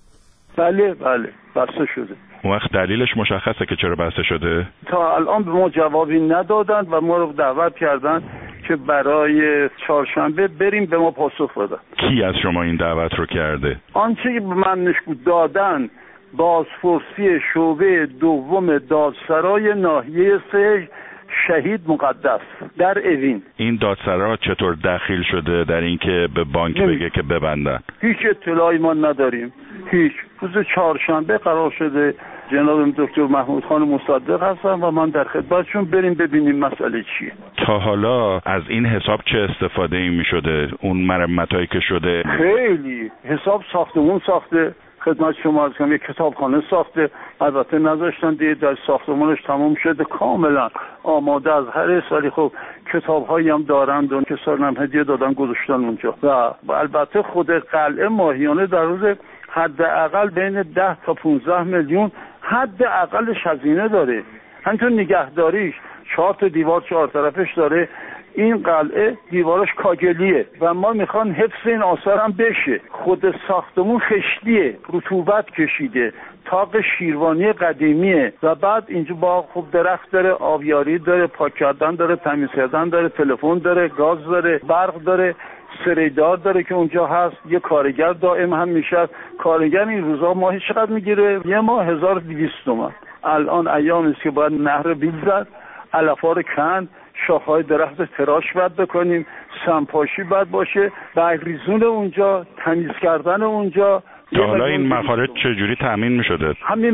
بله بسته شده. اون وقت دلیلش مشخصه که چرا بسته شده؟ تا الان به ما جوابی ندادند و ما رو دعوت کردن که برای چهارشنبه بریم به ما پاسخ بدن. کی از شما این دعوت رو کرده؟ آنچه که به من نشون دادن بازپرسی شعبه دوم دادسرای ناحیه 3 شهید مقدس در اوین. این دادسرا چطور دخیل شده در این که به بانک بگه که ببندن؟ هیچ اطلاعی ما نداریم. هیچ. روز چهارشنبه قرار شده جناب دکتر محمود خان مصدق هستن و من در خدمتشون، بریم ببینیم مسئله چیه. تا حالا از این حساب چه استفاده ای می شده؟ اون مرمتایی که شده خیلی حساب ساختمون ساخته، خدمت شما از کنم یک کتابخانه ساخته، البته نذاشتن دیگه در ساختمانش تمام شده کاملا آماده از هر سالی. خب کتاب‌هایی هم دارند و کسان هم هدیه دادن گذاشتن اونجا و البته خود قلعه ماهیانه در روز حداقل بین 10 تا 15 میلیون حداقلش هزینه داره. همینطور نگهداریش 4 تا دیوار 4 طرفش داره. این قلعه دیوارش کاگلیه و ما میخوان حفظ این آثار هم بشه. خود ساختمون خشتیه، رطوبت کشیده، طاق شیروانی قدیمیه و بعد اینجا با خوب درخت داره، آبیاری داره، پاک کردن داره، تمیز کردن داره، تلفن داره، گاز داره، برق داره، سریدار داره که اونجا هست. یه کارگر دائم هم میشه. کارگر این روزا ماهی چقدر میگیره؟ یه ماه 1200 تومان. الان ایامی است که باید نهر بیل زد، علفا رو کند، شاخهای درخت تراش باید بکنیم، سمپاشی باید باشه، برگریزون اونجا، تمیز کردن اونجا. تا حالا این مخارج چجوری تامین میشده؟ همین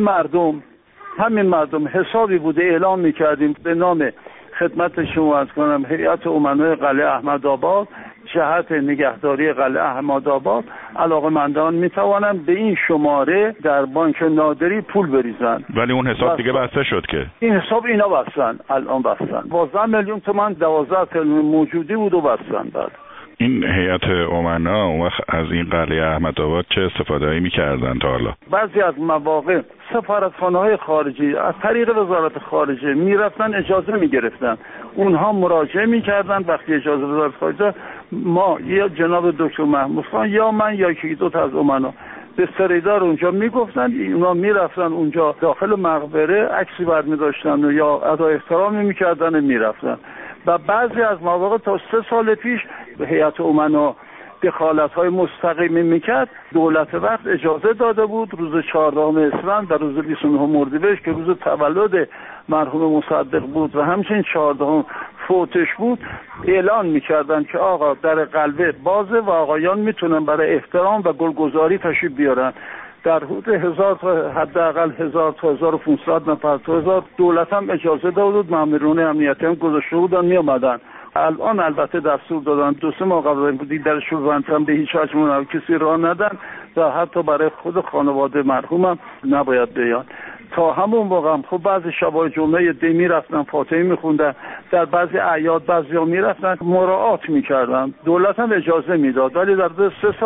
مردم حسابی بوده اعلام میکردیم به نام خدمت شما از کنم هیئت امنای قلعه احمدآباد جهت نگهداری قلعه احمدآباد، علاقه‌مندان میتوانند به این شماره در بانک نادری پول بریزن. ولی اون حساب دیگه بسته شد که این حساب اینا بستن، الان بستن 12 میلیون تومان 12 ترم موجودی بود و بستن. بعد این هیئت امنا اون وقت از این قلعه احمدآباد چه استفاده‌ای می‌کردن تا حالا؟ بعضی از مواقع سفارتخانه‌های خارجی از طریق وزارت خارجه میرفتن اجازه میگرفتن، اونها مراجعه میکردن. وقتی اجازه وزارت خارجه، ما یا جناب دکتر محمود خان یا من یا یکی دو تا از امنا به سریدار اونجا میگفتن، اونا میرفتن اونجا داخل مقبره عکسی برمی‌داشتن یا ادای احترامی میکردن میرفتن. و بعضی از مواقع تا 3 سال پیش هیئت امنا دخالت‌های مستقیمی میکرد. دولت وقت اجازه داده بود روز 14 اسفند و روز 29 اردیبهشت که روز تولد مرحوم مصدق بود و همچنین 14 فوتش بود، اعلان میکردن که آقا در قلعه بازه و آقایان میتونن برای احترام و گلگذاری تشریف بیارن. در حدود 1000 تا حداقل 1000 تا 1500 نفر تا 1000 دولت هم اجازه داده بود، مامورین امنیتی هم گذاشته بودن می اومدن. الان البته دستور دادن 2-3 ماه قبل بودی درشون بندن به هیچ وجه کسی راه ندن و حتی برای خود خانواده مرحوم هم نباید بیان. تا همون موقع هم خب بعضی شبای جمعه دی میرفتن فاتحه میخوندن، در بعضی اعیاد بعضیا میرفتن مراعات میکردن، دولت هم اجازه میداد. ولی در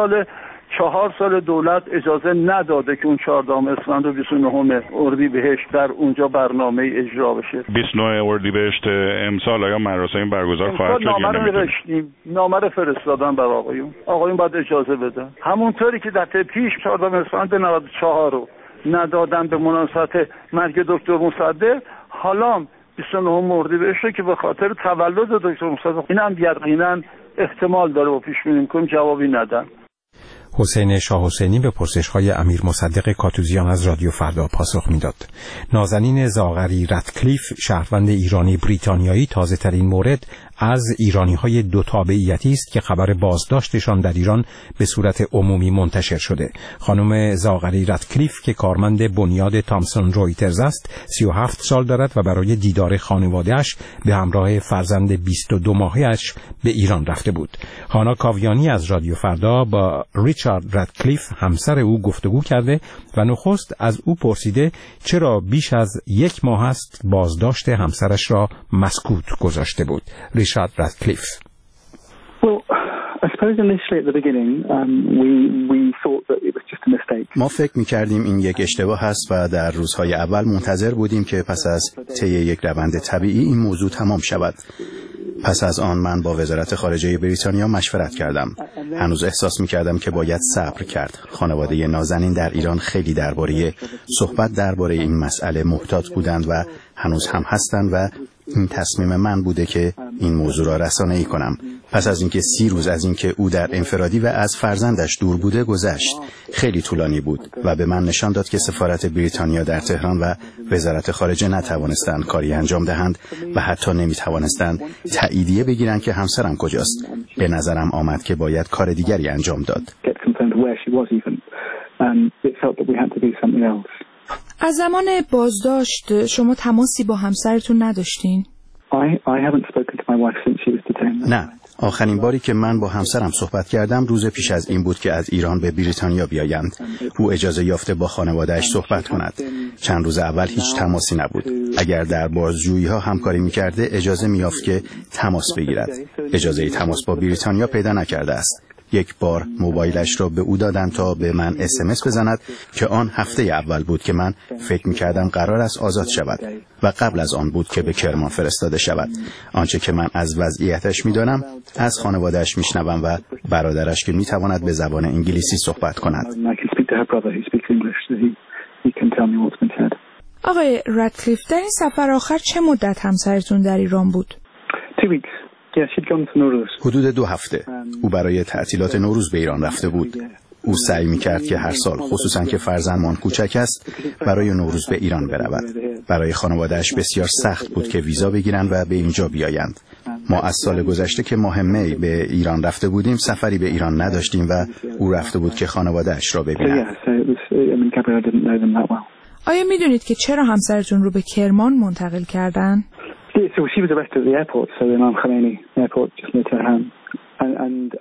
4 سال دولت اجازه نداده که اون 14 اسفند و 29 اردیبهشت در اونجا برنامه اجرا بشه. 29 اردیبهشت امسال آیا مراسم برگزار خواهد شد یا نمی‌دونیم؟ نامه رو فرستادن بر آقایون باید اجازه بدن. همونطوری که دفعه پیش 14 اسفند 94 رو ندادن به مناسبت مرگ دکتر مصدق، حالا 29 اردیبهشت که به خاطر تولد دکتر مصدق، این هم یقینا احتمال داره و پیش بینی می‌کنیم جوابی ندن. حسین شاه حسینی به پرسش‌های امیر مصدق کاتوزیان از رادیو فردا پاسخ میداد. نازنین زاغری رتکلیف، شهروند ایرانی بریتانیایی، تازه‌ترین مورد از ایرانی‌های دو تابعیتی است که خبر بازداشتشان در ایران به صورت عمومی منتشر شده. خانم زاغری رتکلیف که کارمند بنیاد تامسون رویترز است، 37 سال دارد و برای دیدار خانواده‌اش به همراه فرزند 22 ماهه‌اش به ایران رفته بود. هانا کاویانی از رادیو فردا با ریچارد رتکلیف همسر او گفتگو کرده و نخست از او پرسیده چرا بیش از 1 ماه است بازداشت همسرش را مسکوت گذاشته بود. ریچارد رتکلیف: ما فکر می‌کردیم این یک اشتباه است و در روزهای اول منتظر بودیم که پس از طی یک روند طبیعی این موضوع تمام شود. پس از آن من با وزارت خارجه بریتانیا مشورت کردم. هنوز احساس می‌کردم که باید صبر کرد. خانواده نازنین در ایران خیلی صحبت درباره این مسئله محتاط بودند و هنوز هم هستند و این تصمیم من بوده که این موضوع را رسانه‌ای کنم. پس از اینکه 30 روز از اینکه او در انفرادی و از فرزندش دور بوده گذشت، خیلی طولانی بود و به من نشان داد که سفارت بریتانیا در تهران و وزارت خارجه نتوانستند کاری انجام دهند و حتی نمیتوانستند تاییدیه بگیرند که همسرم کجاست. به نظرم آمد که باید کار دیگری انجام داد. از زمان بازداشت شما تماسی با همسرتون نداشتین؟ نه. آخرین باری که من با همسرم صحبت کردم روز پیش از این بود که از ایران به بریتانیا بیایند. او اجازه یافته با خانواده‌اش صحبت کند. چند روز اول هیچ تماسی نبود. اگر در بازجویی‌ها همکاری می‌کرده اجازه می‌یافت که تماس بگیرد. اجازه تماس با بریتانیا پیدا نکرده است. یک بار موبایلش را به او دادن تا به من SMS بزند که آن هفته اول بود که من فکر می‌کردم قرار است آزاد شود و قبل از آن بود که به کرمان فرستاده شود. آنچه که من از وضعیتش می‌دانم از خانواده‌اش می‌شنوم و برادرش که می‌تواند به زبان انگلیسی صحبت کند. آقای رتکلیف، در این سفر آخر چه مدت همسرتون در ایران بود؟ حدود 2 هفته. او برای تعطیلات نوروز به ایران رفته بود. او سعی می‌کرد که هر سال، خصوصاً که فرزندمان کوچک است، برای نوروز به ایران برود. برای خانواده‌اش بسیار سخت بود که ویزا بگیرند و به اینجا بیایند. ما از سال گذشته که ماه می به ایران رفته بودیم سفری به ایران نداشتیم و او رفته بود که خانواده‌اش را ببیند. آیا می‌دونید که چرا همسرتون رو به کرمان منتقل کردن؟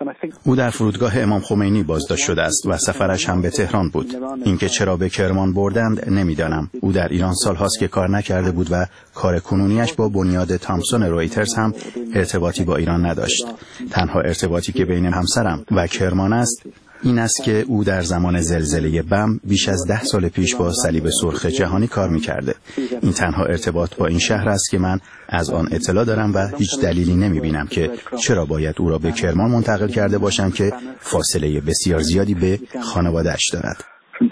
او در فرودگاه امام خمینی بازداشت شده است و سفرش هم به تهران بود. اینکه چرا به کرمان بردند نمیدانم. او در ایران سالهاست که کار نکرده بود و کار کنونیش با بنیاد تامسون رویترز هم ارتباطی با ایران نداشت. تنها ارتباطی که بین همسرم و کرمان است این است که او در زمان زلزله بم بیش از 10 سال پیش با صلیب سرخ جهانی کار می‌کرده. این تنها ارتباط با این شهر است که من از آن اطلاع دارم و هیچ دلیلی نمی‌بینم که چرا باید او را به کرمان منتقل کرده باشم که فاصله بسیار زیادی به خانواده‌اش دارد.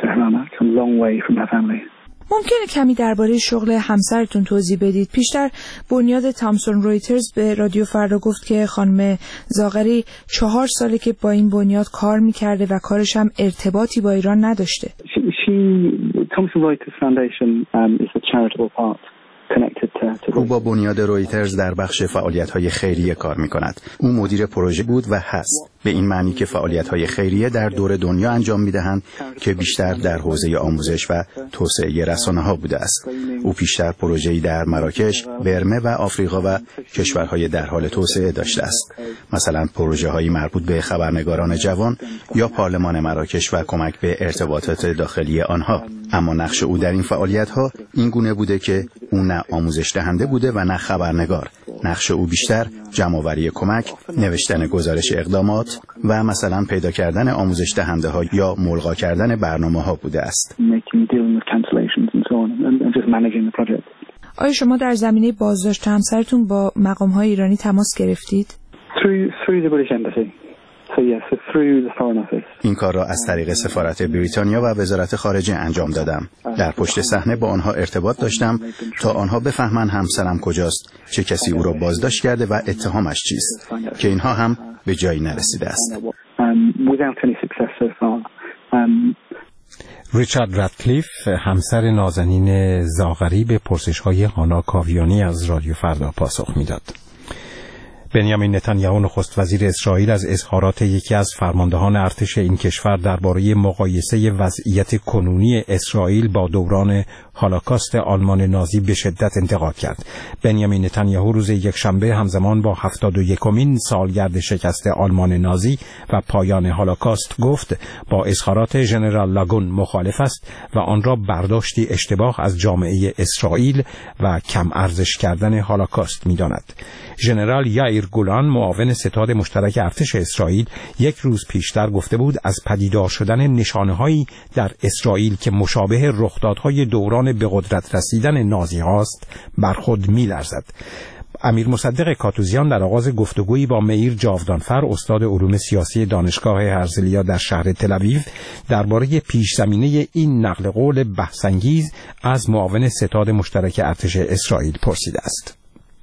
ممکنه کمی درباره شغل همسرتون توضیح بدید؟ پیشتر بنیاد تامسون رویترز به رادیو فردا گفت که خانم زاغری 4 ساله که با این بنیاد کار میکرده و کارش هم ارتباطی با ایران نداشته. Thomson Reuters Foundation is a charitable part. او با بنیاد رویترز در بخش فعالیت‌های خیریه کار می‌کند. او مدیر پروژه بود و هست. به این معنی که فعالیت‌های خیریه در دور دنیا انجام می‌دهند که بیشتر در حوزه آموزش و توسعه رسانه‌ها بوده است. او پیشتر پروژه‌ای در مراکش، برمه و آفریقا و کشورهای در حال توسعه داشته است. مثلا پروژه‌های مربوط به خبرنگاران جوان یا پارلمان مراکش و کمک به ارتباطات داخلی آنها. اما نقش او در این فعالیت‌ها این گونه بوده که او نه آموزش دهنده بوده و نه خبرنگار. نقش او بیشتر جمع‌آوری کمک، نوشتن گزارش اقدامات و مثلا پیدا کردن آموزش دهنده ها یا ملغا کردن برنامه ها بوده است. آیا شما در زمینه بازداشت همسرتون با مقام‌های ایرانی تماس گرفتید؟ این کار را از طریق سفارت بریتانیا و وزارت خارجه انجام دادم. در پشت صحنه با آنها ارتباط داشتم تا آنها بفهمند همسرم کجاست، چه کسی او را بازداشت کرده و اتهامش چیست، که اینها هم به جایی نرسیده است. ریچارد رادکلیف، همسر نازنین زاغری، به پرسش‌های هانا کاویانی از رادیو فردا پاسخ می‌داد. بنیامین نتانیاهو نخست وزیر اسرائیل از اظهارات یکی از فرماندهان ارتش این کشور درباره مقایسه وضعیت کنونی اسرائیل با دوران هولوکاست آلمان نازی به شدت انتقاد کرد. بنیامین نتانیاهو روز یکشنبه همزمان با 71مین سالگرد شکست آلمان نازی و پایان هولوکاست گفت با اظهارات ژنرال لاگون مخالف است و آن را برداشتی اشتباه از جامعه اسرائیل و کم ارزش کردن هولوکاست می‌داند. ژنرال یائیر گولان، معاون ستاد مشترک ارتش اسرائیل، یک روز پیشتر گفته بود از پدیدار شدن نشانه‌هایی در اسرائیل که مشابه رخدادهای دوران به قدرت رسیدن نازی هاست بر خود می‌لرزد. امیر مصدق کاتوزیان در آغاز گفتگویی با مئیر جاودانفر، استاد علوم سیاسی دانشگاه هرزلیا در شهر تل‌آویو، درباره پیش‌زمینه این نقل قول بحث‌انگیز از معاون ستاد مشترک ارتش اسرائیل پرسیده است.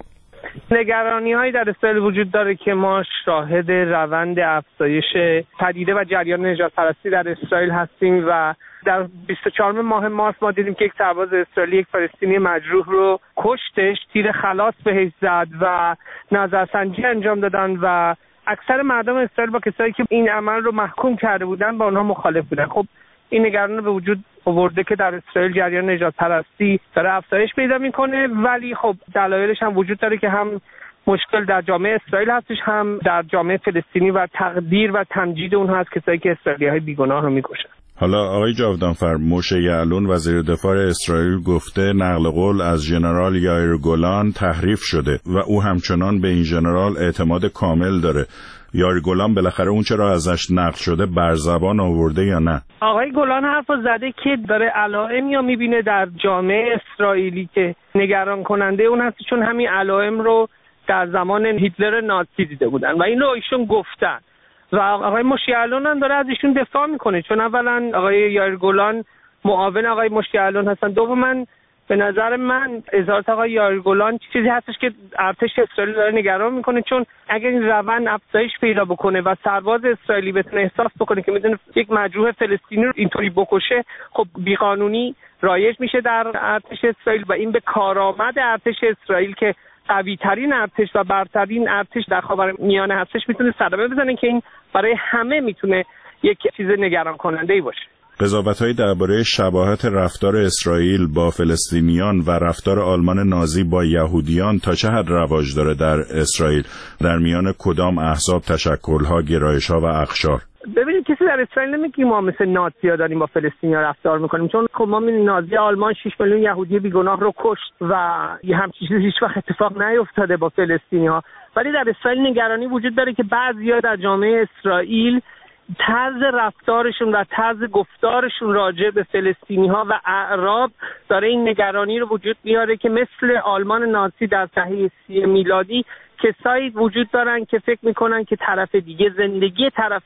نگرانی‌هایی در اسرائیل وجود داره که ما شاهد روند افزایش پدیده و جریان نژادپرستی در اسرائیل هستیم و در 24 ماه مارس ما دیدیم که یک سرباز اسرائیلی یک فلسطینی مجروح رو کشتش، تیر خلاص بهش زد و نظرسنجی انجام دادن و اکثر مردم اسرائیل با کسایی که این عمل رو محکوم کرده بودن با اونها مخالف بودن. خب این نگرانی به وجود آورده که در اسرائیل جریان نژادپرستی داره افزایش پیدا میکنه، ولی خب دلایلش هم وجود داره که هم مشکل در جامعه اسرائیل هستش، هم در جامعه فلسطینی و تقدیر و تمجید اونها از کسایی که اسرائیلی‌های بیگناه رو میکشن. حالا آقای جاودانفر، موشه یعلون وزیر دفاع اسرائیل گفته نقل قول از ژنرال یائیر گولان تحریف شده و او همچنان به این ژنرال اعتماد کامل داره. یائیر گولان بالاخره اون چرا ازش نقل شده بر زبان آورده یا نه؟ آقای گولان حرفو زده که داره علائمی رو میبینه در جامعه اسرائیلی که نگران کننده اون هست، چون همین علائم رو در زمان هیتلر نازی دیده بودن و این رو ایشون گفتن و آقای مشیعلون هم داره از ایشون دفاع میکنه، چون اولا آقای یائیر گولان معاون آقای مشیعلون هستن، دوما به نظر من اظهارات آقای یائیر گولان چیزی هستش که ارتش اسرائیل داره نگران میکنه، چون اگر این روند افزایش پیدا بکنه و سرباز اسرائیلی بتونه احساس بکنه که میتونه یک مجروح فلسطینی رو اینطوری بکشه، خب بیقانونی رایج میشه در ارتش اسرائیل و این به کارآمد ارتش اسرائیل که قوی ترین ارتش و برترین ارتش در خاورمیانه هستش میتونه صدمه بزنه که این برای همه میتونه یک چیز نگران کننده ای باشه. قضاوت‌هایی درباره شباهت رفتار اسرائیل با فلسطینیان و رفتار آلمان نازی با یهودیان تا چه حد رواج داره در اسرائیل، در میان کدام احزاب، تشکل‌ها، گرایش‌ها و اقشار؟ ببینید کسی در اسرائیل نمیگه ما مثل نازی‌ها داریم با فلسطینی‌ها رفتار میکنیم، چون خب ما می‌بینیم نازی آلمان 6 میلیون یهودی بیگناه رو کشت و یه همچین چیزی هیچ وقت اتفاق نیفتاده با فلسطینی‌ها. ولی در اسرائیل نگرانی وجود داره که بعضی‌ها در جامعه اسرائیل طرز رفتارشون و طرز گفتارشون راجع به فلسطینی‌ها و اعراب داره این نگرانی رو وجود میاره که مثل آلمان نازی در دهه 30 میلادی کسایی وجود دارن که فکر میکنن که طرف دیگه، زندگی طرف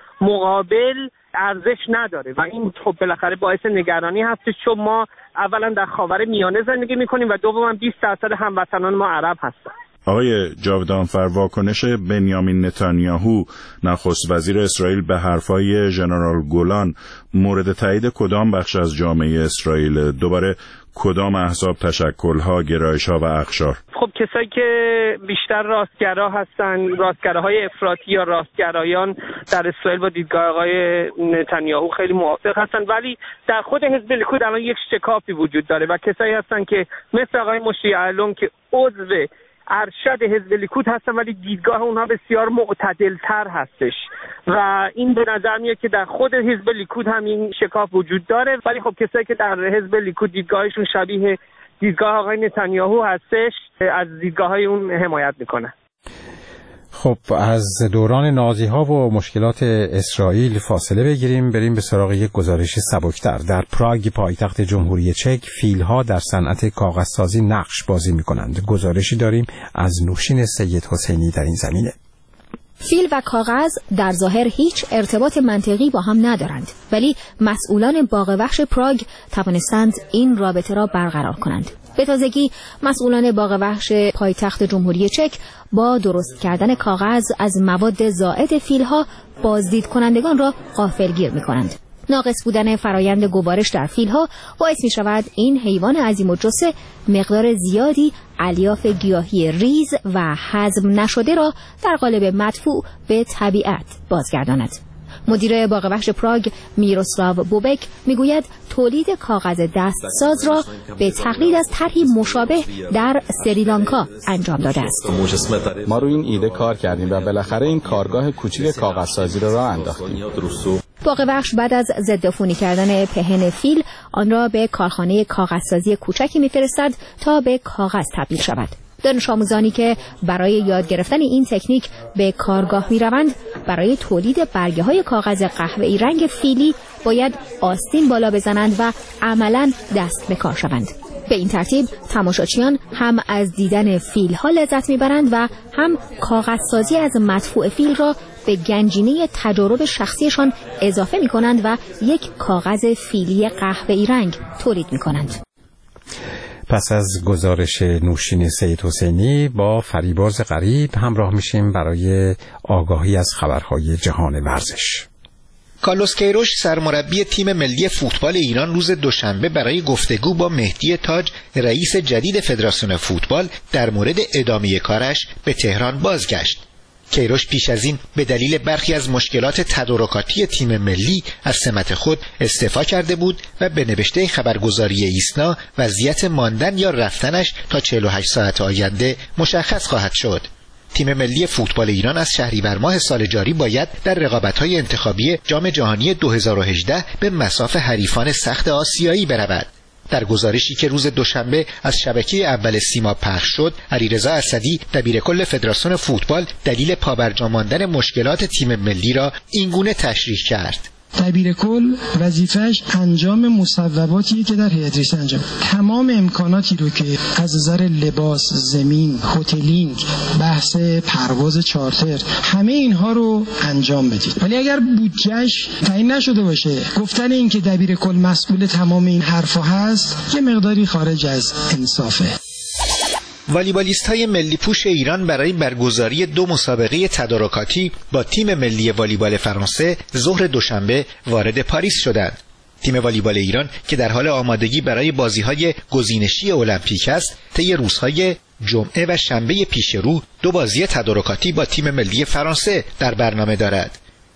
مقابل ارزش نداره و این خب بالاخره باعث نگرانی هست، چون ما اولا در خاورمیانه زندگی میکنیم و دوما 20% هموطنان ما عرب هستن. آقای جاودانفر، واکنش بنیامین نتانیاهو نخست وزیر اسرائیل به حرفای ژنرال گولان مورد تایید کدام بخش از جامعه اسرائیل؟ دوباره کدام احزاب، تشکل‌ها، گرایش‌ها و اقشار؟ خب کسایی که بیشتر راستگرا هستن، راستگراهای افراطی یا راستگرایان در اسرائیل با دیدگاه آقای نتانیاهو خیلی موافق هستن، ولی در خود حزب لیکود الان یک شکافی وجود داره و کسایی هستن که مثل آقای مشه یعلون که عضو ارشد حزب لیکود هستن ولی دیدگاه اونها بسیار معتدل‌تر هستش و این به نظر میاد که در خود حزب لیکود هم این شکاف وجود داره، ولی خب کسایی که در حزب لیکود دیدگاهشون شبیه دیدگاه آقای نتانیاهو هستش از دیدگاه‌های اون حمایت میکنن. خب از دوران نازی ها و مشکلات اسرائیل فاصله بگیریم، بریم به سراغ یک گزارش سبکتر. در پراگ پایتخت جمهوری چک فیل‌ها در صنعت کاغذسازی نقش بازی می‌کنند. گزارشی داریم از نوشین سید حسینی در این زمینه. فیل و کاغذ در ظاهر هیچ ارتباط منطقی با هم ندارند، ولی مسئولان باغ وحش پراگ توانستند این رابطه را برقرار کنند. به تازگی مسئولان باغ وحش پایتخت جمهوری چک با درست کردن کاغذ از مواد زائد فیل‌ها بازدید کنندگان را غافلگیر می‌کنند. ناقص بودن فرایند گوارش در فیل‌ها باعث می‌شود این حیوان عظیم الجثه مقدار زیادی الیاف گیاهی ریز و هضم نشده را در قالب مدفوع به طبیعت بازگرداند. مدیر باغ وحش پراگ میروسلاو بوبک میگوید تولید کاغذ دستساز را به تقلید از طرحی مشابه در سریلانکا انجام داده است. ما روی این ایده کار کردیم و بالاخره این کارگاه کوچیک کاغذسازی را راه انداختیم. باغ وحش بعد از ضدعفونی کردن پهن فیل آن را به کارخانه کاغذسازی کوچکی میفرستد تا به کاغذ تبدیل شود. دانش آموزانی که برای یاد گرفتن این تکنیک به کارگاه می روند برای تولید برگه های کاغذ قهوه‌ای رنگ فیلی باید آستین بالا بزنند و عملاً دست به کار شوند. به این ترتیب تماشاچیان هم از دیدن فیل ها لذت می برند و هم کاغذسازی از مدفوع فیل را به گنجینه تجارب شخصیشان اضافه می کنند و یک کاغذ فیلی قهوه‌ای رنگ تولید می کنند. پس از گزارش نوشین سید حسینی با فریبرز غریب همراه میشیم برای آگاهی از خبرهای جهان ورزش. کارلوس کیروش سرمربی تیم ملی فوتبال ایران روز دوشنبه برای گفتگو با مهدی تاج رئیس جدید فدراسیون فوتبال در مورد ادامه کارش به تهران بازگشت. کیروش پیش از این به دلیل برخی از مشکلات تدارکاتی تیم ملی از سمت خود استعفا کرده بود و به نوشته خبرگزاری ایسنا وضعیت ماندن یا رفتنش تا 48 ساعت آینده مشخص خواهد شد. تیم ملی فوتبال ایران از شهریور ماه سال جاری باید در رقابت‌های انتخابی جام جهانی 2018 به مصاف حریفان سخت آسیایی برود. در گزارشی که روز دوشنبه از شبکه اول سیما پخش شد، علیرضا اسدی دبیرکل فدراسیون فوتبال دلیل پابرجا ماندن مشکلات تیم ملی را اینگونه تشریح کرد. دبیرکل وظیفه‌اش انجام مصوباتیه که در هیئت رئیسه انجام. تمام امکاناتی رو که از نظر لباس، زمین، هتلینگ، بحث پرواز چارتر، همه اینها رو انجام بدید. ولی اگر بودجهش تعیین نشده باشه، گفتن این که دبیرکل مسئول تمام این حرفا هست، یه مقداری خارج از انصافه. والیبالیست‌های ملی پوش ایران برای برگزاری 2 مسابقه تدارکاتی با تیم ملی والیبال فرانسه ظهر دوشنبه وارد پاریس شدند. تیم والیبال ایران که در حال آمادگی برای بازی‌های گزینشی المپیک است، طی روزهای جمعه و شنبه پیش رو 2 بازی تدارکاتی با تیم ملی فرانسه در برنامه دارد.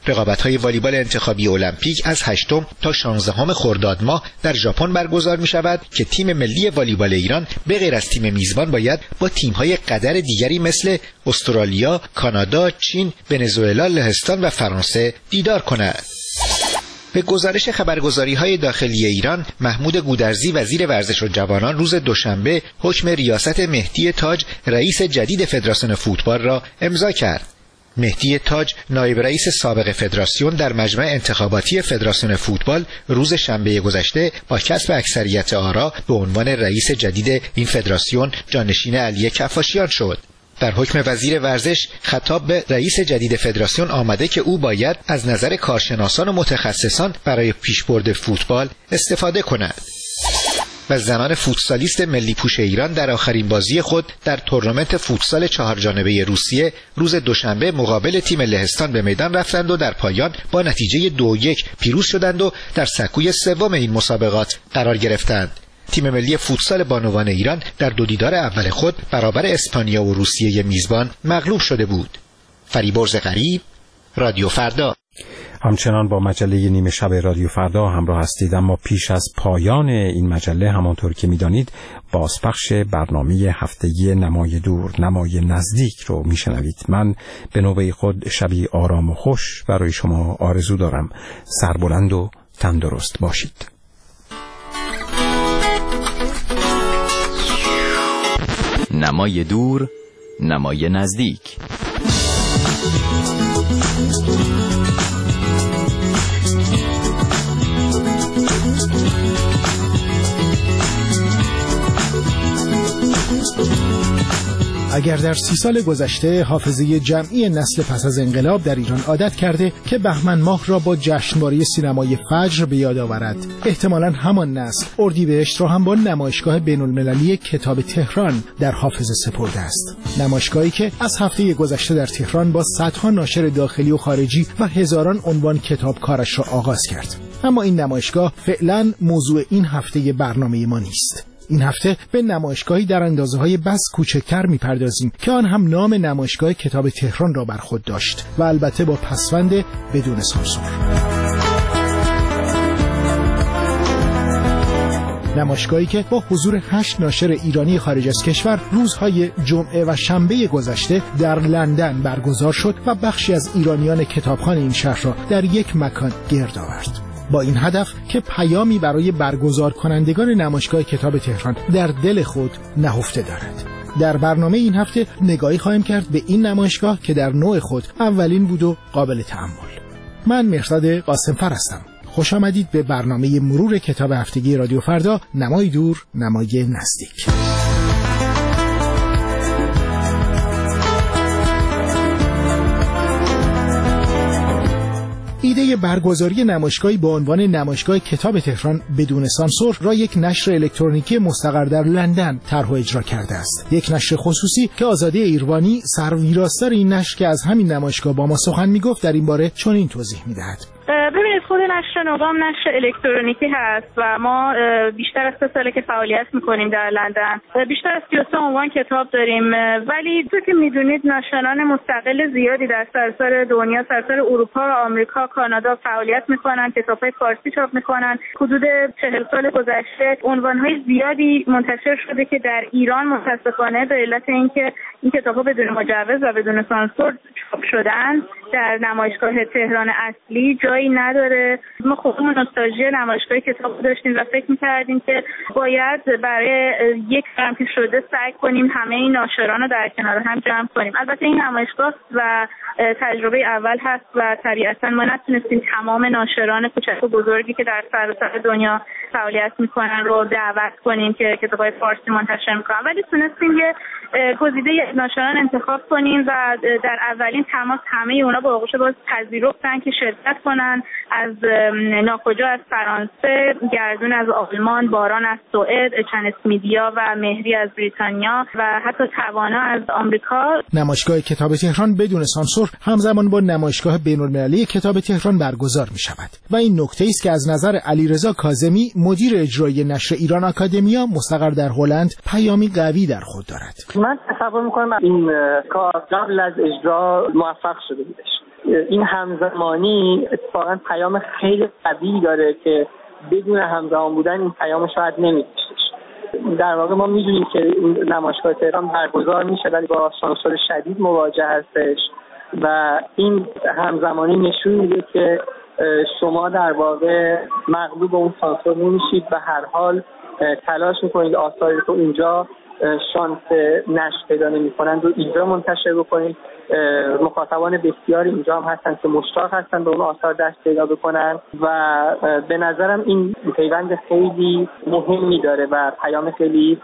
رقابت‌های والیبال انتخابی المپیک از 8 تا 16 خرداد ماه در ژاپن برگزار می‌شود که تیم ملی والیبال ایران به غیر از تیم میزبان باید با تیم‌های قدر دیگری مثل استرالیا، کانادا، چین، ونزوئلا، لهستان و فرانسه دیدار کند. به گزارش خبرگزاری‌های داخلی ایران، محمود گودرزی وزیر ورزش و جوانان روز دوشنبه حکم ریاست مهدی تاج رئیس جدید فدراسیون فوتبال را امضا کرد. مهدی تاج نایب رئیس سابق فدراسیون در مجمع انتخاباتی فدراسیون فوتبال روز شنبه گذشته با کسب اکثریت آرا به عنوان رئیس جدید این فدراسیون جانشین علی کفاشیان شد. در حکم وزیر ورزش خطاب به رئیس جدید فدراسیون آمده که او باید از نظر کارشناسان و متخصصان برای پیشبرد فوتبال استفاده کند. و زنان فوتسالیست ملی پوش ایران در آخرین بازی خود در تورنمنت فوتسال 4 جانبه روسیه روز دوشنبه مقابل تیم لهستان به میدان رفتند و در پایان با نتیجه 2-1 پیروز شدند و در سکوی سوم این مسابقات قرار گرفتند. تیم ملی فوتسال بانوان ایران در دو دیدار اول خود برابر اسپانیا و روسیه میزبان مغلوب شده بود. فریبرز غریب، رادیو فردا. همچنان با مجله نیمه شب رادیو فردا همراه هستید، اما پیش از پایان این مجله همانطور که می‌دانید بازپخش برنامه هفتگی نمای دور نمای نزدیک رو میشنوید. من به نوبه خود شبی آرام و خوش برای شما آرزو دارم. سربلند و تندرست باشید. نمای دور نمای نزدیک. اگر در 30 سال گذشته حافظه جمعی نسل پس از انقلاب در ایران عادت کرده که بهمن ماه را با جشنواره سینمای فجر به یاد آورد، احتمالاً همان نسل اردیبهشت را هم با نمایشگاه بین‌المللی کتاب تهران در حافظه سپرده است. نمایشگاهی که از هفته گذشته در تهران با صدها ناشر داخلی و خارجی و هزاران عنوان کتاب کارش را آغاز کرد. اما این نمایشگاه فعلاً موضوع این هفته برنامه ما نیست. این هفته به نمایشگاهی در اندازه‌های بس کوچکتر می‌پردازیم که آن هم نام نمایشگاه کتاب تهران را بر خود داشت و البته با پسوند بدون سانسور. نمایشگاهی که با حضور 8 ناشر ایرانی خارج از کشور روزهای جمعه و شنبه گذشته در لندن برگزار شد و بخشی از ایرانیان کتابخوان این شهر را در یک مکان گرد آورد، با این هدف که پیامی برای برگزار کنندگان نمایشگاه کتاب تهران در دل خود نهفته دارد. در برنامه این هفته نگاهی خواهیم کرد به این نمایشگاه که در نوع خود اولین بود و قابل تأمل. من مهرداد قاسمفر هستم. خوش آمدید به برنامه مرور کتاب هفتگی رادیو فردا، نمای دور نمای نزدیک. ایده برگزاری نمایشگاهی با عنوان نمایشگاه کتاب تهران بدون سانسور را یک نشر الکترونیکی مستقر در لندن طرح و اجرا کرده است. یک نشر خصوصی که آزاده ایروانی سرویراستار این نشر که از همین نمایشگاه با ما سخن میگفت در این باره چنین توضیح میدهد. ببینید، خود نشر نقام نشر الکترونیکی هست و ما بیشتر از 3 ساله که فعالیت میکنیم در لندن. بیشتر از 33 عنوان کتاب داریم، ولی تو که میدونید ناشران مستقل زیادی در سراسر دنیا، سراسر اروپا، آمریکا، کانادا فعالیت میکنن، کتاب‌های فارسی چاپ میکنن. حدود 40 سال گذشته عنوان‌های زیادی منتشر شده که در ایران متأسفانه به علت اینکه این کتاب‌ها بدون مجوز و بدون سانسور چاپ شدن در نمایشگاه تهران اصلی جایی نداره. ما خودمون نوستالژی نمایشگاه کتاب داشتیم و فکر می‌کردیم که باید برای یک قرن که شده سعی کنیم همه این ناشران رو در کنار هم جمع کنیم. البته این نمایشگاه و تجربه اول هست و طبیعتاً ما نتونستیم تمام ناشران کوچک و بزرگی که در سراسر دنیا فعالیت میکنن رو دعوت کنیم که کتاب‌های فارسی منتشر میکنن، ولی تونستیم یه گزیده ناشران انتخاب کنیم و در اولین تماس همه اونا با آغوش باز پذیرفتن که شرکت کنن. از ناکجا از فرانسه، گردون از آلمان، باران از سوئد، اچنس میدیا و مهری از بریتانیا و حتی توانا از آمریکا. نمایشگاه کتاب تهران بدون سانسور همزمان با نمایشگاه بین‌المللی کتاب تهران برگزار می شود و این نکته است که از نظر علیرضا کاظمی مدیر اجرایی نشر ایران آکادمیا مستقر در هلند پیامی قوی در خود دارد. من تصور می‌کنم این کار قبل از اجرا موفق شده بودش. این همزمانی اتفاقا پیام خیلی قوی داره که بدون همزمان بودن این پیام شاید نمی‌داشتش. در واقع ما می‌دونیم که این نمایشگاه تهران برگزار میشه ولی با سانسور شدید مواجه هستش و این همزمانی نشون میده که شما در واقع مغلوب اون سانسور نمیشید و هر حال تلاش میکنید آثاری که اونجا شانس نشر پیدا نمی‌کنند و اینجا منتشر بکنید. مخاطبان بسیاری اینجا هم هستن که مشتاق هستن به اون آثار دست پیدا بکنن و به نظرم این پیوند خیلی مهمی داره و پیام خیلی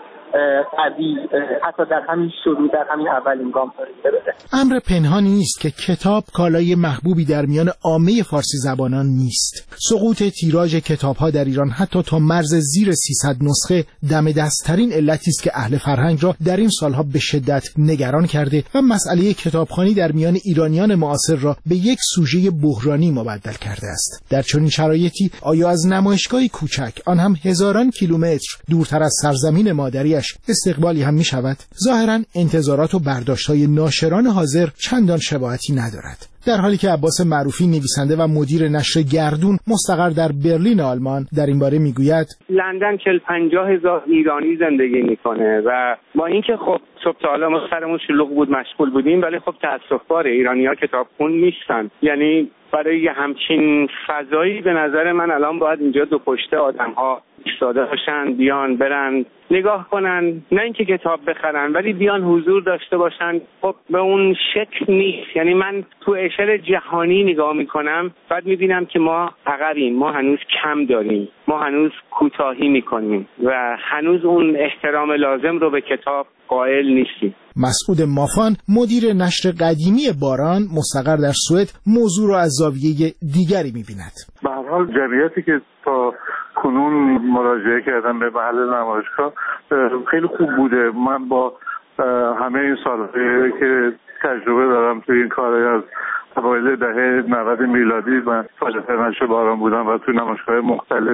قوی حتی در همین شروع در همین اولین گام بده. امر پنهانی نیست که کتاب کالای محبوبی در میان عامه فارسی زبانان نیست. سقوط تیراژ کتاب‌ها در ایران حتی تا مرز زیر 300 نسخه دم دست‌ترین علتی است که اهل فرهنگ را در این سالها به شدت نگران کرده و مسئله کتابخوانی در میان ایرانیان معاصر را به یک سوژه بحرانی مبدل کرده است. در چنین شرایطی آیا از نمایشگاهی کوچک آن هم هزاران کیلومتر دورتر از سرزمین مادری استقبالی هم می شود؟ ظاهراً انتظارات و برداشت‌های ناشران حاضر چندان شباهتی ندارد. در حالی که عباس معروفی نویسنده و مدیر نشر گردون مستقر در برلین آلمان در این باره میگوید لندن 40-50 هزار ایرانی زندگی میکنه و با اینکه خب صبح تا حالا ما سرمون شلوغ بود مشغول بودیم ولی خب تأسف باره ایرانی‌ها کتابخون نیستن. یعنی برای همچین فضایی به نظر من الان باید اینجا دو پشته آدم‌ها ایستاده باشن، بیان برن نگاه کنن، نه اینکه کتاب بخرن ولی بیان حضور داشته باشن. خب به اون شکل نیست. یعنی من تو اشل جهانی نگاه میکنم بعد میبینم که ما عقبیم، ما هنوز کم داریم، ما هنوز کوتاهی میکنیم و هنوز اون احترام لازم رو به کتاب قائل نیستیم. مسعود مافان مدیر نشر قدیمی باران مستقر در سوئد موضوع را از زاویه دیگری میبیند. به هر حال جمعیتی که تا کنون مراجعه کردن به محل نمایشگاه خیلی خوب بوده. من با همه این سال‌هایی که تجربه دارم توی این کار از اوایل دهه 90 میلادی من فعال نشر باران بودم و توی نمایشگاه مختلف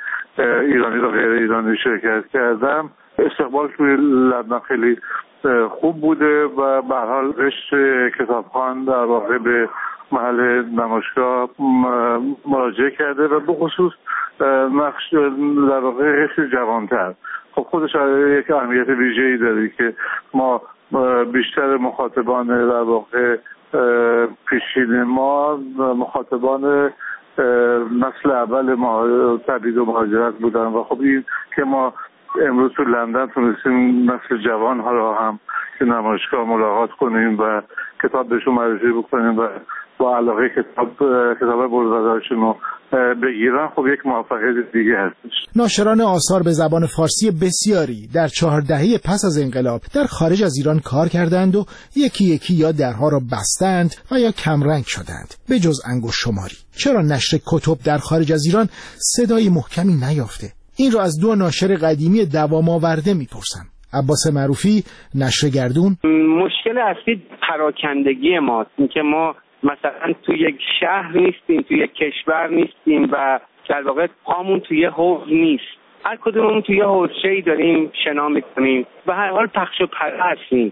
ایرانی و غیر ایرانی شرکت کردم. استقبال توی لندن خیلی خوب بوده و به هر حال رشته کتابخوان در واقع به محل نمایشگاه مراجعه کرده و به خصوص نقش در واقع خیلی جوانتر. خب خودش یک اهمیت ویژه‌ای داره که ما بیشتر مخاطبان در واقع پیشین ما مخاطبان نسل اول ما تبعید و مهاجرت بودن و خب این که ما امروز تو لندن تونستیم نسل جوان ها را هم که نمایشگاه ملاقات کنیم و کتاب بهشون معرفی بکنیم و با علاقه کتاب برداشتن رو بگیرن، خب یک موفقیت دیگه هستش. ناشران آثار به زبان فارسی بسیاری در 4 دهه پس از انقلاب در خارج از ایران کار کردند و یکی یکی یا درها را بستند و یا کمرنگ شدند. به جز انگشت شماری. چرا نشر کتب در خارج از ایران صدای محکمی نیافته؟ این را از 2 ناشر قدیمی دوام آورده میپرسم. عباس معروفی، نشر گردون. مشکل اصلی پراکندگی ماست. اینکه ما مثلا تو یک شهر نیستیم، تو یک کشور نیستیم و در واقع پامون توی حوض نیست. هر کدوممون توی حوضچه‌ای داریم شنا میکنیم و هر حال پخش و پلا هستیم.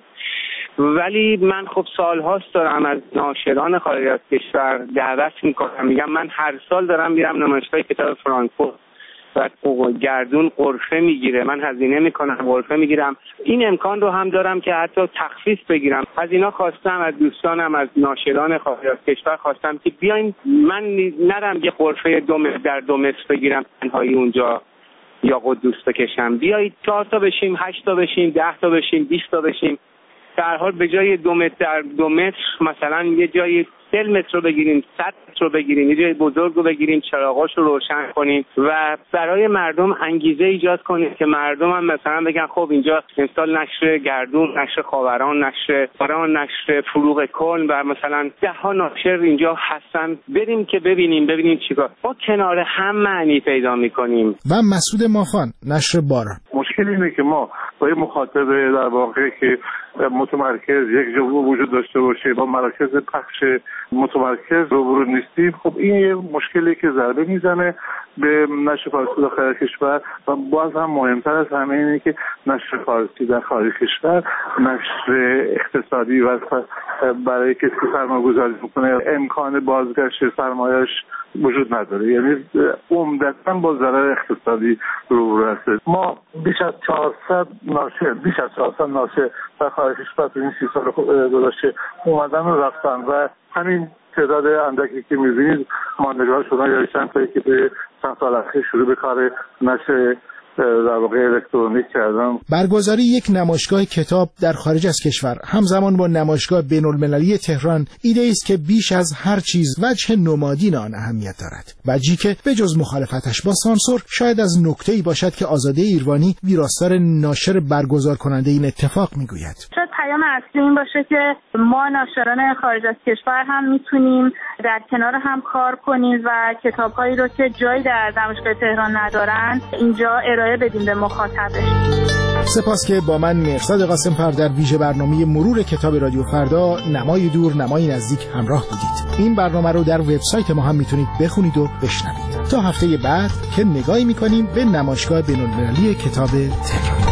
ولی من خب سالهاست دارم از ناشران خارج از کشور دعوت میکنم، میگم من هر سال دارم میرم نمایشگاه کتاب فرانکفورت و گردون قرفه میگیره، من هزینه میکنم قرفه میگیرم. این امکان رو هم دارم که حتی تخفیف بگیرم. از اینا خواستم، از دوستانم، از ناشران خارج از کشور خواستم که بیاین من نرم یه قرفه 2 متر در 2 متر بگیرم تنهایی اونجا یا قدوس بکشم. بیایید 4 تا بشیم، 8 تا بشیم، 10 تا بشیم، 20 تا بشیم. در حال به جای 2 متر در 2 متر مثلا یه جای 40 متر رو بگیریم، 100 متر رو بگیریم، یه جای بزرگ رو بگیریم، چراغاش رو روشن کنیم و برای مردم انگیزه ایجاد کنیم که مردم هم مثلا بگن خب اینجا امسال نشر گردون، نشر خاوران، نشر فران، نشر فروغ کلن و مثلا 10 ناشر اینجا هستن، بریم که ببینیم چیکار. ما کنار هم معنی پیدا میکنیم. و مسعود مافان، نشر باران. مشکل اینه که ما با یه مخاطب در واقع که متمرکز یک جا وجود داشته باشه، با مراکز پخش متمرکز روبرو نیستیم. خب این یه مشکلی که ضربه میزنه به نشر فارسی داخل کشور و باز هم مهمتر از همه اینه که نشر فارسی در خارج کشور نشر اقتصادی و برای کسی که سرمایه‌گذاری میکنه امکان بازگشت سرمایه‌اش وجود نداره، یعنی عمدتاً با ضرر اقتصادی روبرو هست. ما بیش از 400 ناشر در خارج کشور تو این 30 سال گذشته اومدن و رفتن و همین تعداد اندکی که می‌بینید ماندگار شدن یا چند تایی که به چند سال اخیر شروع به کار نشر در واقع الکترونیک کردن. برگزاری یک نمایشگاه کتاب در خارج از کشور همزمان با نمایشگاه بین‌المللی تهران ایده است که بیش از هر چیز وجه نمادین آن اهمیت دارد. وجهی که بجز مخالفتش با سانسور شاید از نکته‌ای باشد که آزاده ایروانی ویراستار ناشر برگزار کننده این اتفاق میگوید. شاید پیام اصلی این باشه که ما ناشران خارج از کشور هم میتونیم در کنار هم کار کنیم و کتاب‌هایی رو که جایی در نمایشگاه تهران ندارن اینجا ارائه بدیم به مخاطبش. سپاس که با من مهرزاد قاسم‌فر در ویژه برنامه مرور کتاب رادیو فردا نمای دور نمای نزدیک همراه بودید. این برنامه رو در وبسایت ما هم میتونید بخونید و بشنوید. تا هفته بعد که نگاهی میکنیم به نمایشگاه بین‌المللی کتاب تهران.